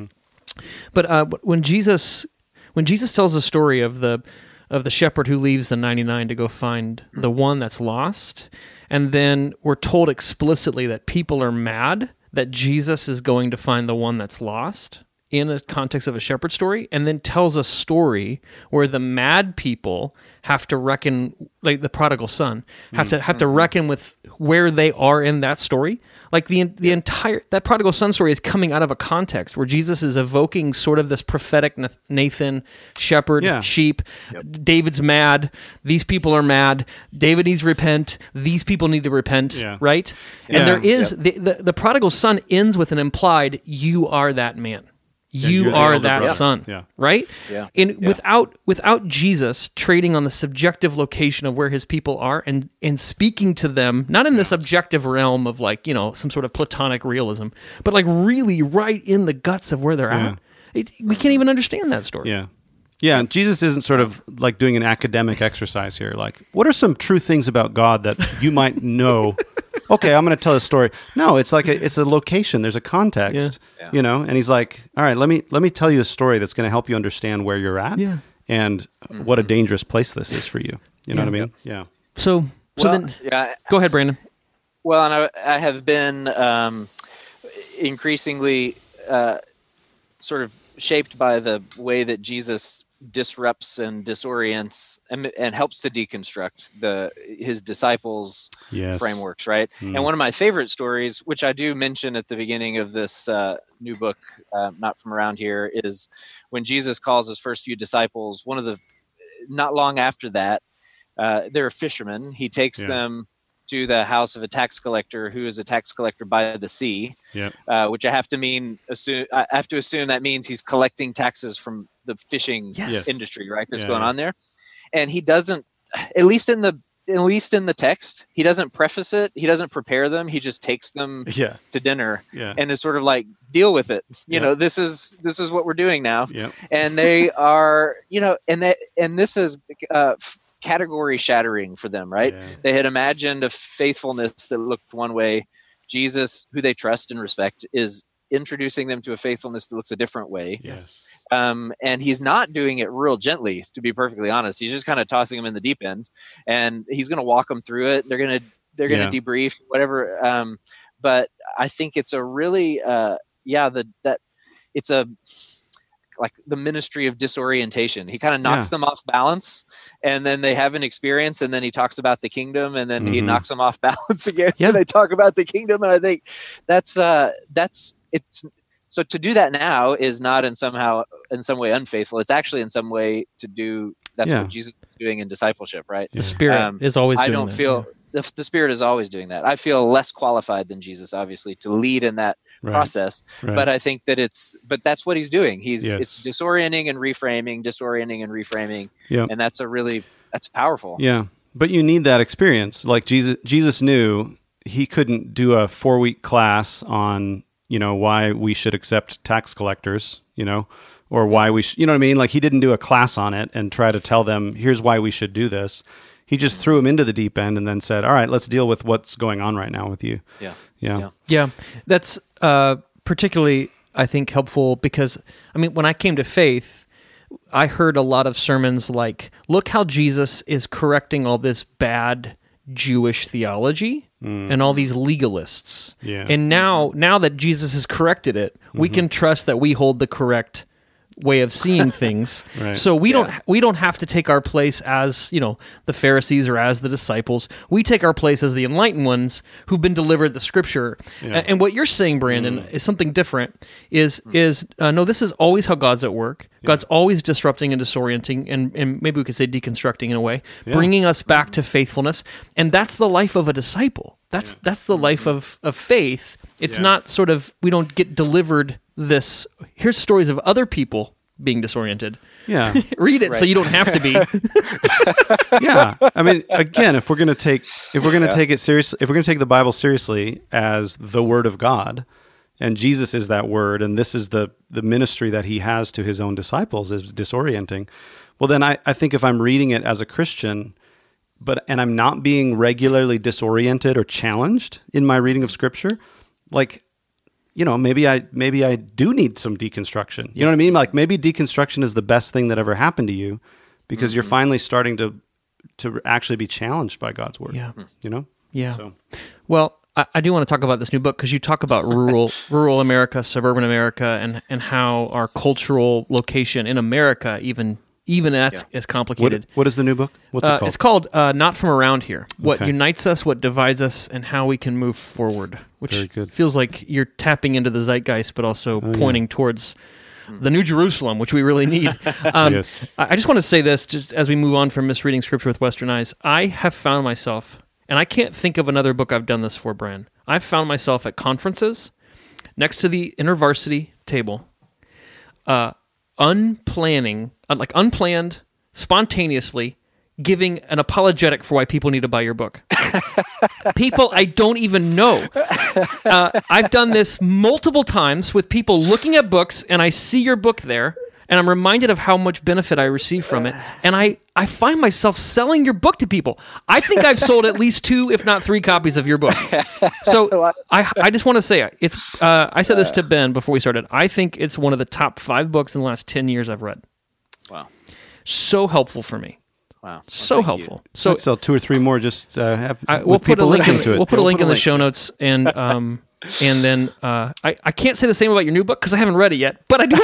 But uh, when Jesus when Jesus tells the story of the of the shepherd who leaves the ninety-nine to go find the one that's lost, and then we're told explicitly that people are mad that Jesus is going to find the one that's lost in a context of a shepherd story, and then tells a story where the mad people have to reckon, like the prodigal son, have to have to reckon with where they are in that story. Like the the entire that prodigal son story is coming out of a context where Jesus is evoking sort of this prophetic Nath- Nathan shepherd Yeah. sheep. David's mad. These people are mad. David needs to repent. These people need to repent. Yeah. Right. Yeah. And there is the, the the prodigal son ends with an implied, "You are that man. You you're the are elder that brother." son." Yeah. Right? Yeah. And Yeah. without without Jesus trading on the subjective location of where his people are and and speaking to them, not in this objective realm of like, you know, some sort of platonic realism, but like really right in the guts of where they're Yeah. at. It, we can't even understand that story. Yeah. Yeah, and Jesus isn't sort of like doing an academic exercise here. Like, what are some true things about God that you might know? Okay, I'm going to tell a story. No, it's like a, it's a location. There's a context, Yeah. you know. And he's like, "All right, let me let me tell you a story that's going to help you understand where you're at Yeah. and what a dangerous place this is for you." You know Yeah. what I mean? Yeah. So so Well, then yeah, go ahead, Brandon. Well, and I, I have been um, increasingly uh, sort of shaped by the way that Jesus disrupts and disorients and, and helps to deconstruct the his disciples' Yes. frameworks, right? Mm. And one of my favorite stories, which I do mention at the beginning of this uh, new book, uh, Not From Around Here, is when Jesus calls his first few disciples. One of the, not long after that, uh, they're fishermen. He takes Yeah. them to the house of a tax collector who is a tax collector by the sea, Yeah. uh, which I have to mean assume I have to assume that means he's collecting taxes from the fishing Yes. industry, right? That's Yeah, going yeah. on there, and he doesn't, at least in the at least in the text, he doesn't preface it. He doesn't prepare them. He just takes them Yeah. to dinner Yeah. and is sort of like, deal with it. You Yeah. know, this is this is what we're doing now, Yeah. and they are, you know, and that and this is uh, f- category shattering for them, right? Yeah. They had imagined a faithfulness that looked one way. Jesus, who they trust and respect, is introducing them to a faithfulness that looks a different way. Yes. Um, and he's not doing it real gently, to be perfectly honest. He's just kind of tossing them in the deep end, and he's going to walk them through it. They're going to they're going to Yeah. debrief, whatever. Um, but I think it's a really, uh, yeah, the that it's a like the ministry of disorientation. He kind of knocks Yeah. them off balance, and then they have an experience, and then he talks about the kingdom, and then he Mhm. knocks them off balance again. Yeah. And they talk about the kingdom, and I think that's uh, that's it's. So to do that now is not in somehow in some way unfaithful. It's actually in some way to do that's Yeah. what Jesus is doing in discipleship, right? The Spirit Um, is always I doing don't that, feel the, the Spirit is always doing that. I feel less qualified than Jesus, obviously, to lead in that Right. process. Right. But I think that it's, but that's what he's doing. He's, Yes. it's disorienting and reframing, disorienting and reframing. Yeah. And that's a really, that's powerful. Yeah. But you need that experience. Like Jesus, Jesus knew he couldn't do a four week class on, you know, why we should accept tax collectors, you know, or why we should, you know what I mean? Like he didn't do a class on it and try to tell them, here's why we should do this. He just threw them into the deep end and then said, all right, let's deal with what's going on right now with you. Yeah. Yeah. Yeah. Yeah, that's uh, particularly, I think, helpful because, I mean, when I came to faith, I heard a lot of sermons like, look how Jesus is correcting all this bad Jewish theology and all these legalists. Yeah. And now, now that Jesus has corrected it, we can trust that we hold the correct way of seeing things. Right. So we Yeah. don't we don't have to take our place as, you know, the Pharisees or as the disciples. We take our place as the enlightened ones who've been delivered the scripture. Yeah. A- And what you're saying, Brandon, Mm. is something different. Is is uh, no, this is always how God's at work. God's always disrupting and disorienting, and, and maybe we could say deconstructing in a way, Yeah. bringing us back to faithfulness. And that's the life of a disciple. That's that's the life of, of faith. It's Yeah. not sort of, we don't get delivered this, here's stories of other people being disoriented. Yeah. Read it so Right. you don't have to be. Yeah. I mean, again, if we're going to take, if we're going to Yeah. take it seriously, if we're going to take the Bible seriously as the word of God, and Jesus is that word, and this is the, the ministry that he has to his own disciples is disorienting. Well, then I, I think if I'm reading it as a Christian, but, and I'm not being regularly disoriented or challenged in my reading of scripture, like, you know, maybe I maybe I do need some deconstruction. You know what I mean? Like maybe deconstruction is the best thing that ever happened to you because you're finally starting to to actually be challenged by God's word. Yeah. You know? Yeah. So Well, I, I do want to talk about this new book because you talk about rural rural America, suburban America, and, and how our cultural location in America even even that's is what, complicated. what is the new book? What's Uh, it called? it's called uh, Not From Around Here. What Okay. unites us, what divides us, and how we can move forward. Which Very good. feels like you're tapping into the zeitgeist, but also Oh, pointing towards the New Jerusalem, which we really need. Um, Yes. I I just want to say this, just as we move on from misreading Scripture with Western eyes. I have found myself, and I can't think of another book I've done this for, Brian. I've found myself at conferences, next to the InterVarsity table, uh, unplanning, uh, like unplanned, spontaneously giving an apologetic for why people need to buy your book. People I don't even know. Uh, I've done this multiple times with people looking at books, and I see your book there, and I'm reminded of how much benefit I receive from it, and I, I find myself selling your book to people. I think I've sold at least two, if not three copies of your book. So I, I just want to say, it's. Uh, I said this to Ben before we started. I think it's one of the top five books in the last ten years I've read. Wow. So helpful for me. Wow. Well, So thank you. helpful. So So two or three more. Just uh, have I, with we'll put a people link. In, listening to it. we'll put a Yeah, link in the link. show notes, and um, and then uh, I I can't say the same about your new book because I haven't read it yet, but I do.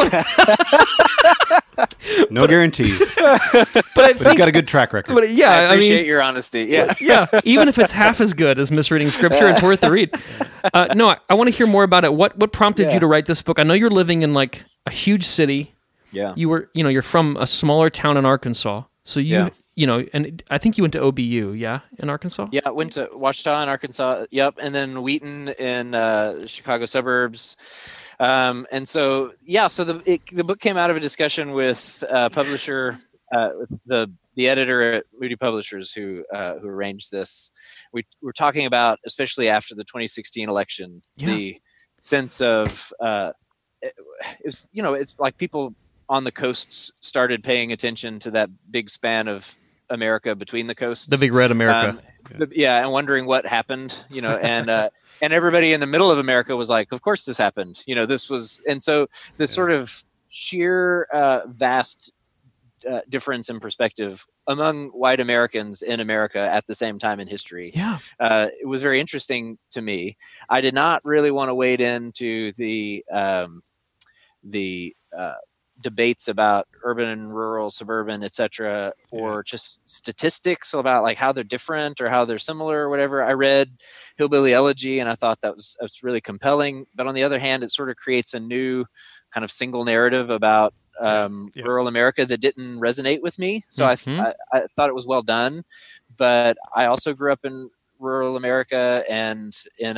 Want No guarantees, but I but he's think, got a good track record. but yeah, I I, appreciate mean, your honesty. Yeah. yeah, even if it's half as good as misreading Scripture, it's worth the read. Uh, no, I, I want to hear more about it. What what prompted Yeah. you to write this book? I know you're living in like a huge city. Yeah. You were, you know, you're from a smaller town in Arkansas, so you, Yeah. you know, and I think you went to O B U, yeah, in Arkansas. Yeah, I went to Ouachita in Arkansas. Yep, and then Wheaton in uh, Chicago suburbs. Um, and so, yeah, so the it, the book came out of a discussion with uh, publisher, uh, with the the editor at Moody Publishers who uh, who arranged this. We were talking about, especially after the twenty sixteen election, Yeah. the sense of uh, it, it's you know it's like people on the coasts started paying attention to that big span of America between the coasts. The big red America. Um, the- yeah, and wondering what happened, you know, and uh, and everybody in the middle of America was like, "Of course, this happened." You know, this was, and so this sort of sheer, uh, vast uh, difference in perspective among white Americans in America at the same time in history. yeah. Uh, it was very interesting to me. I did not really want to wade into the um, the uh, debates about urban and rural, suburban, et cetera, or just statistics about like how they're different or how they're similar or whatever. I read Hillbilly Elegy and I thought that was, that's really compelling. But on the other hand, it sort of creates a new kind of single narrative about um, Yeah. rural America that didn't resonate with me. So I, th- Mhm. I, I thought it was well done, but I also grew up in rural America and in a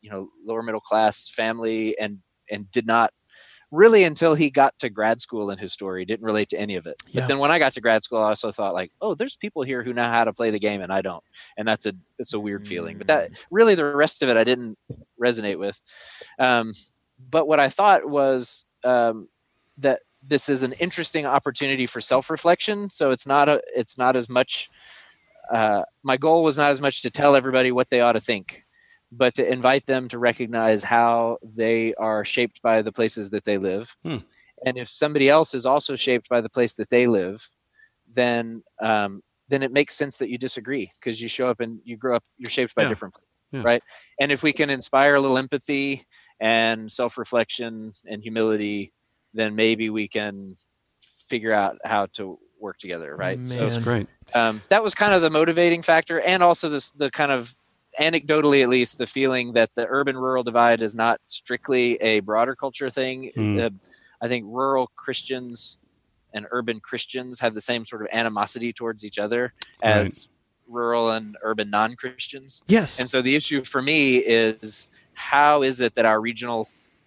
you know, lower middle class family, and and did not really, until he got to grad school in his story, didn't relate to any of it. Yeah. But then when I got to grad school, I also thought like, oh, there's people here who know how to play the game and I don't. And that's a, it's a weird feeling, but that really, the rest of it, I didn't resonate with. Um, but what I thought was um, that this is an interesting opportunity for self-reflection. So it's not a, it's not as much, uh, my goal was not as much to tell everybody what they ought to think, but to invite them to recognize how they are shaped by the places that they live. Hmm. And if somebody else is also shaped by the place that they live, then um, then it makes sense that you disagree, because you show up and you grow up, you're shaped by yeah. different places, yeah. right? And if we can inspire a little empathy and self-reflection and humility, then maybe we can figure out how to work together, right? Man. So That's great. Um, that was kind of the motivating factor, and also this the kind of anecdotally, at least, the feeling that the urban-rural divide is not strictly a broader culture thing. Mm. Uh, I think rural Christians and urban Christians have the same sort of animosity towards each other as right. rural and urban non-Christians. Yes. And so the issue for me is, how is it that our regional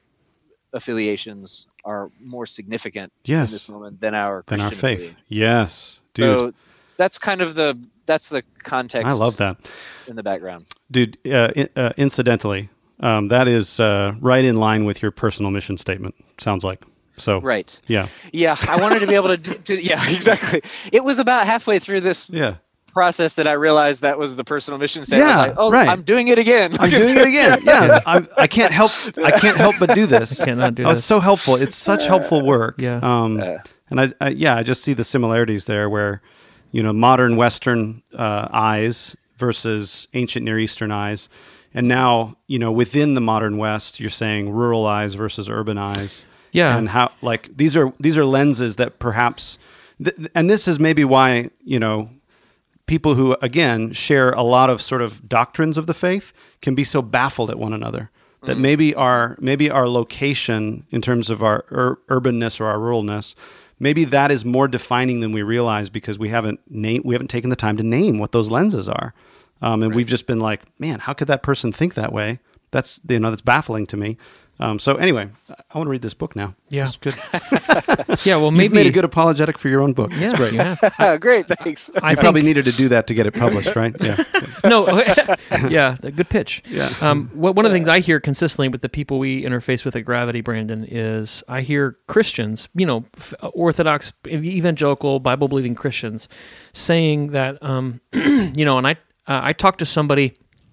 affiliations are more significant yes. in this moment than our than Christian our faith? affiliation? Yes, dude. So that's kind of the that's the context. I love that in the background, dude. Uh, in, uh, incidentally, um, that is uh, right in line with your personal mission statement. Sounds like so. Right. Yeah. Yeah. I wanted to be able to. do to yeah. Exactly. It was about halfway through this. Yeah. process that I realized that was the personal mission statement. Yeah, I was like, oh, right. I'm doing it again. I'm doing it again. Yeah, I'm, I can't help. I can't help but do this. I cannot do oh, this. It's so helpful. It's such helpful work. Yeah. Um, Uh, and I, I, yeah, I just see the similarities there, where, you know, modern Western uh, eyes versus ancient Near Eastern eyes, and now, you know, within the modern West, you're saying rural eyes versus urban eyes. Yeah. And how, like, these are these are lenses that perhaps, th- and this is maybe why, you know, people who, again, share a lot of sort of doctrines of the faith can be so baffled at one another, that mm. maybe our maybe our location in terms of our ur- urbanness or our ruralness, maybe that is more defining than we realize, because we haven't na- we haven't taken the time to name what those lenses are, um, and right. we've just been like, man, how could that person think that way? That's, you know, that's baffling to me. Um, so anyway, I want to read this book now. Yeah. It's good. yeah. Well, maybe You've made a good apologetic for your own book. Yes, That's great. Yeah. Great. Thanks. I you think, probably needed to do that to get it published, right? Yeah. no. yeah. Good pitch. Yeah. Um, what, one of the things I hear consistently with the people we interface with at Gravity, Brandon, is I hear Christians, you know, Orthodox, evangelical, Bible believing Christians, saying that, um, you know, and I uh, I talked to somebody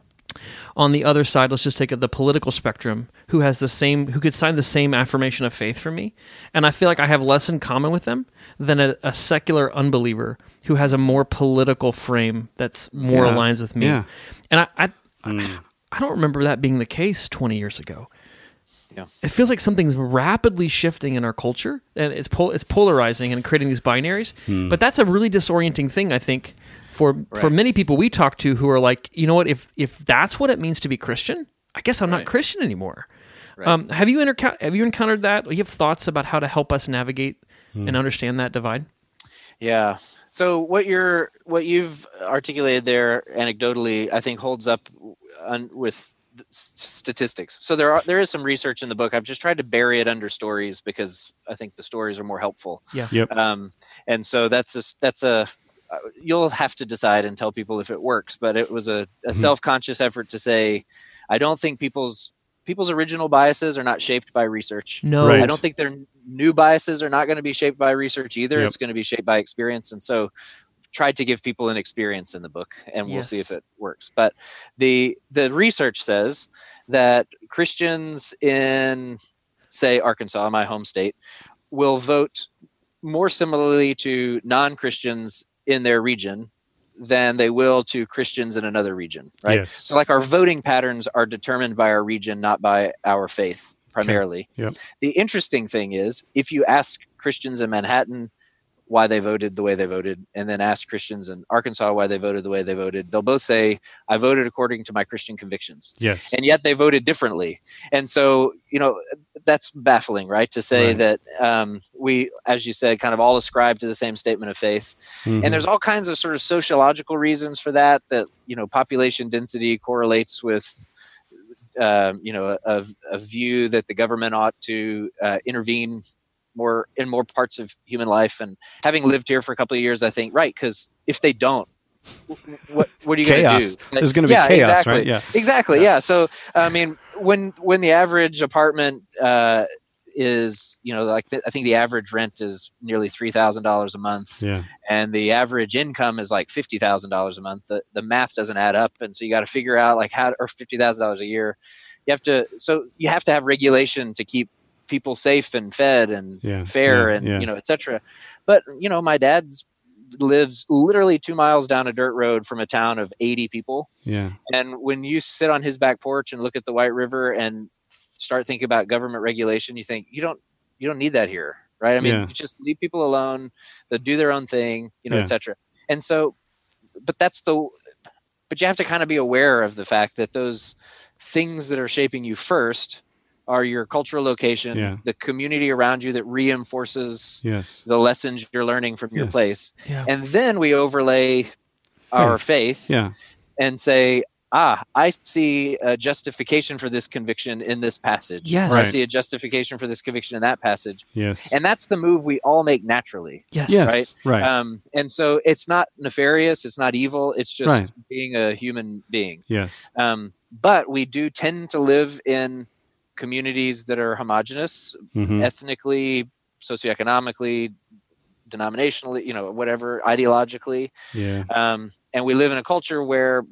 on the other side, let's just take it, the political spectrum, who has the same, who could sign the same affirmation of faith for me. And I feel like I have less in common with them than a, a secular unbeliever who has a more political frame that's more yeah. aligns with me. Yeah. And I, I, mm. I don't remember that being the case twenty years ago. Yeah. It feels like something's rapidly shifting in our culture, and it's pol- it's polarizing and creating these binaries. Mm. But that's a really disorienting thing, I think, for right. for many people we talk to who are like, you know what, if if that's what it means to be Christian, I guess I'm right. not Christian anymore. Right. Um, have you inter- have you encountered that? Do you have thoughts about how to help us navigate mm. and understand that divide? Yeah. So what you're what you've articulated there anecdotally, I think, holds up on, with statistics. So there are there is some research in the book. I've just tried to bury it under stories because I think the stories are more helpful. Yeah. Yep. Um, and so that's a, that's a you'll have to decide and tell people if it works. But it was a, a mm-hmm. self-conscious effort to say, I don't think people's people's original biases are not shaped by research. No, right. I don't think their new biases are not going to be shaped by research either. Yep. It's going to be shaped by experience. And so tried to give people an experience in the book, and we'll yes. see if it works. But the the research says that Christians in, say, Arkansas, my home state, will vote more similarly to non-Christians in their region than they will to Christians in another region, right? Yes. So like our voting patterns are determined by our region, not by our faith primarily. Okay. Yep. The interesting thing is, if you ask Christians in Manhattan why they voted the way they voted, and then ask Christians in Arkansas why they voted the way they voted, they'll both say, I voted according to my Christian convictions. Yes. And yet they voted differently. And so, you know, that's baffling, right? To say Right. that um, we, as you said, kind of all ascribe to the same statement of faith. Mm-hmm. And there's all kinds of sort of sociological reasons for that, that, you know, population density correlates with um, you know, a, a view that the government ought to uh, intervene more in more parts of human life. And having lived here for a couple of years, I think, right, because if they don't, what what are you going to do? There's going to be yeah, chaos, exactly. right? Yeah, exactly. Yeah. yeah. So, I mean, when when the average apartment uh, is, you know, like th- I think the average rent is nearly three thousand dollars a month, yeah, and the average income is like fifty thousand dollars a month. The the math doesn't add up, and so you got to figure out like how, or fifty thousand dollars a year. You have to, so you have to have regulation to keep people safe and fed and yeah, fair yeah, and yeah. you know, et cetera. But you know, my dad's lives literally two miles down a dirt road from a town of eighty people. Yeah. And when you sit on his back porch and look at the White River and start thinking about government regulation, you think you don't, you don't need that here. Right. I mean, Yeah. you just leave people alone, they'll do their own thing, you know, Yeah. et cetera. And so, but that's the, but you have to kind of be aware of the fact that those things that are shaping you first are your cultural location, Yeah. the community around you that reinforces Yes. the lessons you're learning from your Yes. place. Yeah. And then we overlay our faith Yeah. and say, ah, I see a justification for this conviction in this passage. Yes. Or I Right. see a justification for this conviction in that passage. Yes. And that's the move we all make naturally. Yes. yes. right? Right. Um, and so it's not nefarious. It's not evil. It's just Right. being a human being. yes. Um, but we do tend to live in communities that are homogenous, Mhm. ethnically, socioeconomically, denominationally, you know, whatever, ideologically. Yeah. Um, and we live in a culture where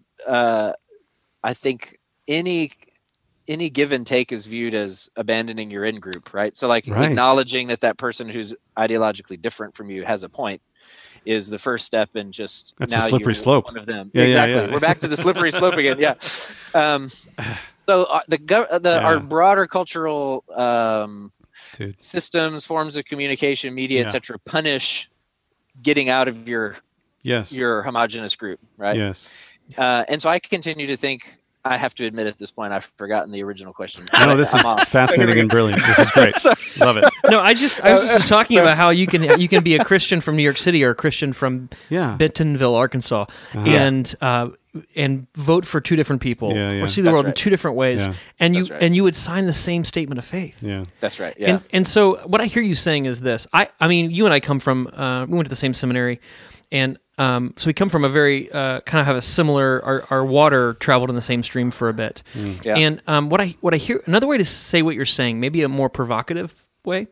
uh, I think any any give and take is viewed as abandoning your in group, right? So like Right. acknowledging that that person who's ideologically different from you has a point is the first step in just That's a now slippery you're slope. one of them. Yeah, yeah, exactly. yeah. We're back to the slippery slope again. Yeah. Um, so uh, the, gov- the Yeah. our broader cultural um, Dude. systems, forms of communication, media, Yeah. et cetera, punish getting out of your Yes. your homogenous group, right? Yes. Uh, and so I continue to think. I have to admit at this point I've forgotten the original question. No, this is I'm off. fascinating and brilliant. This is great. So- Love it. No, I just I was just talking So- about how you can you can be a Christian from New York City or a Christian from Yeah. Bentonville, Arkansas, Uh-huh. and uh, and vote for two different people Yeah, yeah. or see the That's world in right. two different ways, Yeah. and you That's right. and you would sign the same statement of faith. Yeah. That's right. Yeah. And, and so what I hear you saying is this. I, I mean, you and I come from, uh, we went to the same seminary, and um, so we come from a very, uh, kind of have a similar, our, our water traveled in the same stream for a bit. Yeah. And um, what I what I hear, another way to say what you're saying, maybe a more provocative way,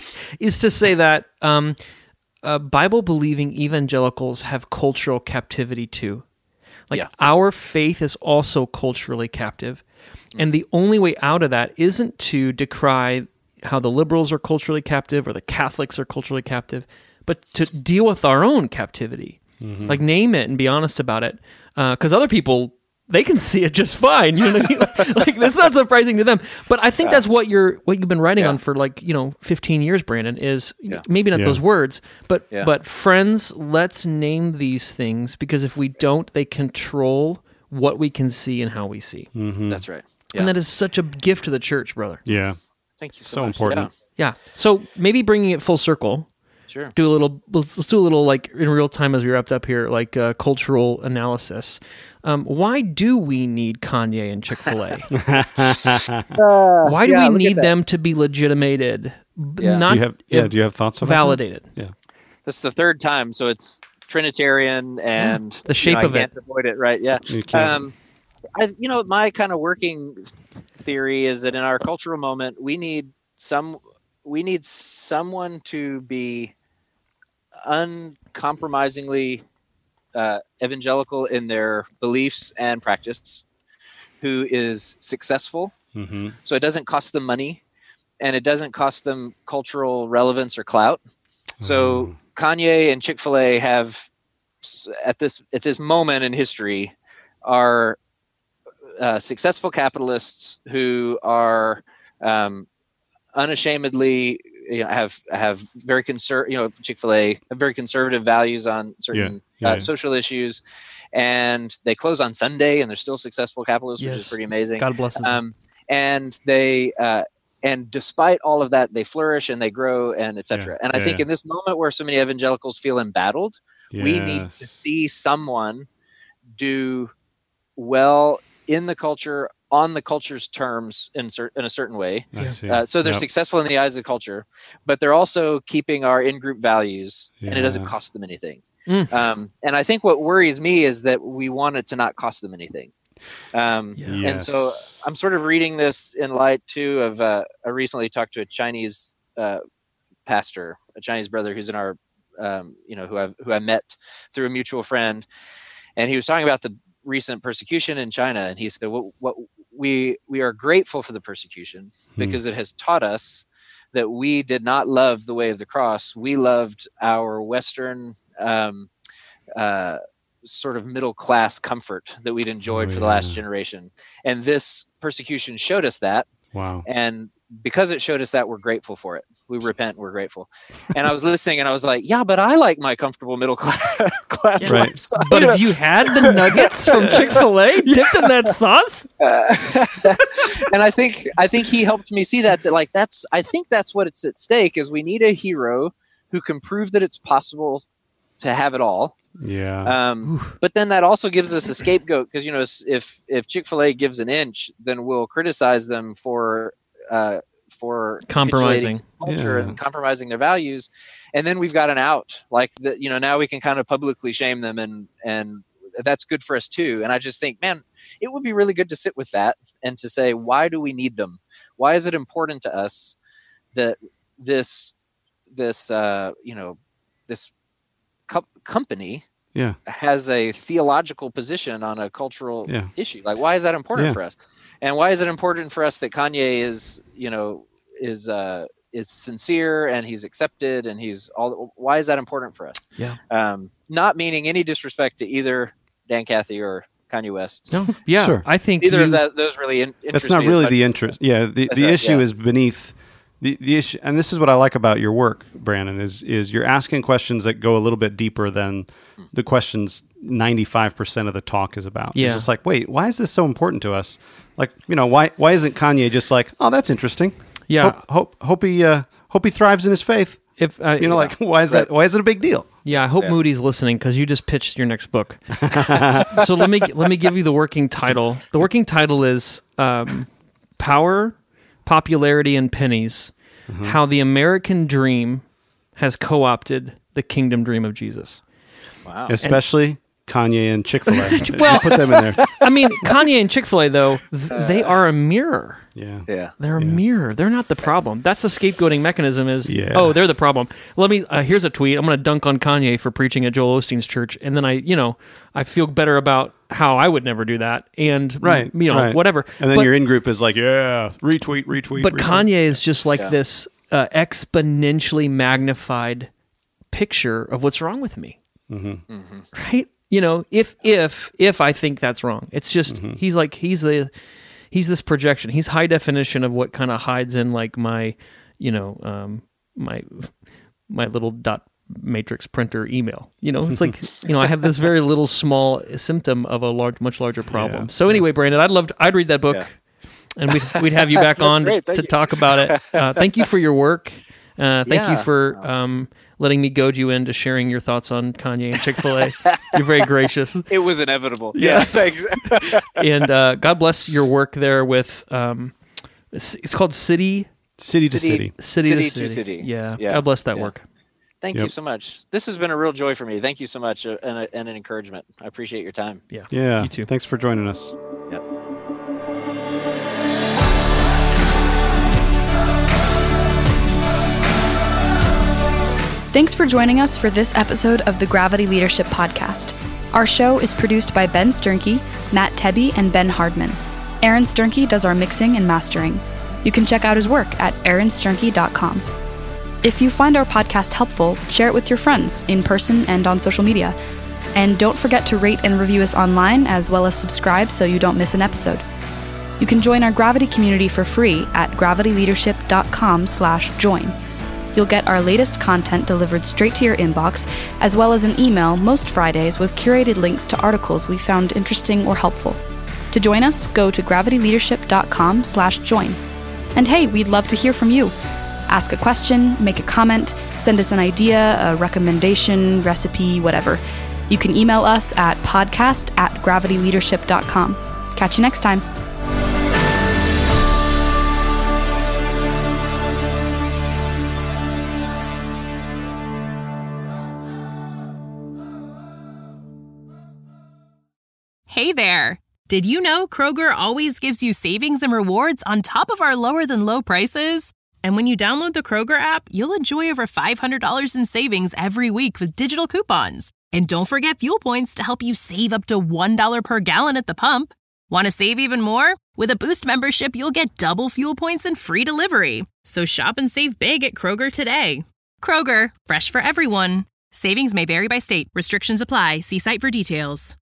is to say that um, uh, Bible-believing evangelicals have cultural captivity too. Like Yeah. our faith is also culturally captive. And the only way out of that isn't to decry how the liberals are culturally captive or the Catholics are culturally captive, but to deal with our own captivity. Like name it and be honest about it. Because other people, they can see it just fine. You know what I mean? Like that's not surprising to them. But I think that's what you're what you've been writing Yeah. on for like, you know, fifteen years, Brandon, is Yeah. maybe not Yeah. those words, but Yeah. but friends, let's name these things because if we don't, they control what we can see and how we see. That's right. Yeah. And that is such a gift to the church, brother. Yeah. Thank you so, So much. important. Yeah. So maybe bringing it full circle, Yeah, sure. do a little, let's do a little like in real time as we wrapped up here, like uh, cultural analysis. Um, why do we need Kanye and Chick-fil-A? Why do yeah, we look at need that. them to be legitimated, b- Yeah. not Do you have yeah, uh, do you have thoughts about that? validated? Yeah. This is the third time, so it's Trinitarian and The shape you know, of I it. can't avoid it, right? Yeah. You can't. Um, I, you know, my kind of working theory is that in our cultural moment, we need some, we need someone to be uncompromisingly uh, evangelical in their beliefs and practice, who is successful, Mm-hmm. so it doesn't cost them money, and it doesn't cost them cultural relevance or clout. So Kanye and Chick-fil-A have s- at this at this moment in history are uh, successful capitalists who are um, unashamedly, you know, have have very conser- you know Chick-fil-A have very conservative values on certain Yeah, yeah, uh, yeah. social issues, and they close on Sunday and they're still successful capitalists, which Yes. is pretty amazing. God bless them. Um, and they uh, and despite all of that, they flourish and they grow and et cetera. Yeah, And I yeah, think yeah. in this moment where so many evangelicals feel embattled, we need to Yes. see someone do well in the culture on the culture's terms in, cer- in a certain way. I see. Uh, so they're Yep. successful in the eyes of the culture, but they're also keeping our in-group values, and it doesn't Yeah. cost them anything. Mm. Um, and I think what worries me is that we want it to not cost them anything. Um, And so Yes. I'm sort of reading this in light too of uh, I recently talked to a Chinese uh, pastor, a Chinese brother who's in our, um, you know, who I who I met through a mutual friend, and he was talking about the recent persecution in China, and he said, "What, what we we are grateful for the persecution because it has taught us that we did not love the way of the cross. We loved our Western." Um, uh, sort of middle class comfort that we'd enjoyed Oh, for the last yeah. generation. And this persecution showed us that. Wow. And because it showed us that, we're grateful for it. We repent, we're grateful. And I was listening and I was like, yeah, but I like my comfortable middle class, class Right. lifestyle. But You know? have you had the nuggets from Chick-fil-A dipped in that sauce? Uh, and I think I think he helped me see that, that like that's I think that's what it's at stake is we need a hero who can prove that it's possible to have it all. Yeah. Um, but then that also gives us a scapegoat because, you know, if if Chick-fil-A gives an inch, then we'll criticize them for uh, for Compromising. capitulating to culture Yeah. and compromising their values, and then we've got an out. Like that, you know, now we can kind of publicly shame them, and and that's good for us too. And I just think, man, it would be really good to sit with that and to say, why do we need them? Why is it important to us that this this uh, you know this co- company Yeah. has a theological position on a cultural Yeah. issue? Like, why is that important Yeah. for us? And why is it important for us that Kanye is, you know, is uh, is sincere and he's accepted and he's all? Why is that important for us? Yeah. Um, not meaning any disrespect to either Dan Cathy or Kanye West. No, yeah, Sure. I think Either you, of that, those really in- interest That's not me as really much the as- interest. Yeah, the, That's the right, issue yeah. is beneath the, the issue, and this is what I like about your work, Brandon. Is is you're asking questions that go a little bit deeper than the questions ninety-five percent of the talk is about. Yeah. It's just like, wait, why is this so important to us? Like, you know, why why isn't Kanye just like, oh, that's interesting. Yeah. Hope hope, hope he uh, hope he thrives in his faith. if uh, You know, like why is that? Why is it a big deal? yeah, I hope Yeah. Moody's listening because you just pitched your next book. So let me let me give you the working title. The working title is um, "Power, Popularity, and Pennies: How the American Dream Has Co-opted the Kingdom Dream of Jesus." Wow. Especially Kanye and Chick-fil-A. Well- put them in there. I mean, Kanye and Chick-fil-A though th- they are a mirror. Yeah. Yeah. They're a mirror. They're not the problem. That's the scapegoating mechanism is, Yeah. oh, they're the problem. Let me, uh, here's a tweet. I'm going to dunk on Kanye for preaching at Joel Osteen's church. And then I, you know, I feel better about how I would never do that. And, Right. you know, right. whatever. And then but, your in group is like, yeah, retweet, retweet. But retweet. Kanye is just like Yeah. this uh, exponentially magnified picture of what's wrong with me. Mm-hmm. Right? You know, if, if, if I think that's wrong, it's just, he's like, he's a, he's this projection. He's high definition of what kind of hides in like my, you know, um, my my little dot matrix printer email. You know, it's like, you know, I have this very little small symptom of a large, much larger problem. Yeah. So anyway, Brandon, I'd love to, I'd read that book, Yeah. and we'd we'd have you back That's on great. Thank to you. talk about it. Uh, thank you for your work. Uh, thank you Yeah. for um, letting me goad you into sharing your thoughts on Kanye and Chick-fil-A. You're very gracious. It was inevitable. Yeah. Yeah. Thanks. And uh, God bless your work there with, um, it's, it's called City, City to City- city. City, City to to City. City. Yeah. Yeah. God bless that Yeah. work. Thank Yep. you so much. This has been a real joy for me. Thank you so much uh, and, a, and an encouragement. I appreciate your time. Yeah. Yeah. You too. Thanks for joining us. Yep. Thanks for joining us for this episode of the Gravity Leadership Podcast. Our show is produced by Ben Sternke, Matt Tebby, and Ben Hardman. Aaron Sternke does our mixing and mastering. You can check out his work at aaron sternke dot com. If you find our podcast helpful, share it with your friends in person and on social media. And don't forget to rate and review us online as well as subscribe so you don't miss an episode. You can join our Gravity community for free at gravity leadership dot com slash join. You'll get our latest content delivered straight to your inbox, as well as an email most Fridays with curated links to articles we found interesting or helpful. To join us, go to gravity leadership dot com slash join. And hey, we'd love to hear from you. Ask a question, make a comment, send us an idea, a recommendation, recipe, whatever. You can email us at podcast at gravity leadership dot com. Catch you next time. Hey there! Did you know Kroger always gives you savings and rewards on top of our lower than low prices? And when you download the Kroger app, you'll enjoy over five hundred dollars in savings every week with digital coupons. And don't forget fuel points to help you save up to one dollar per gallon at the pump. Want to save even more? With a Boost membership, you'll get double fuel points and free delivery. So shop and save big at Kroger today. Kroger, fresh for everyone. Savings may vary by state. Restrictions apply. See site for details.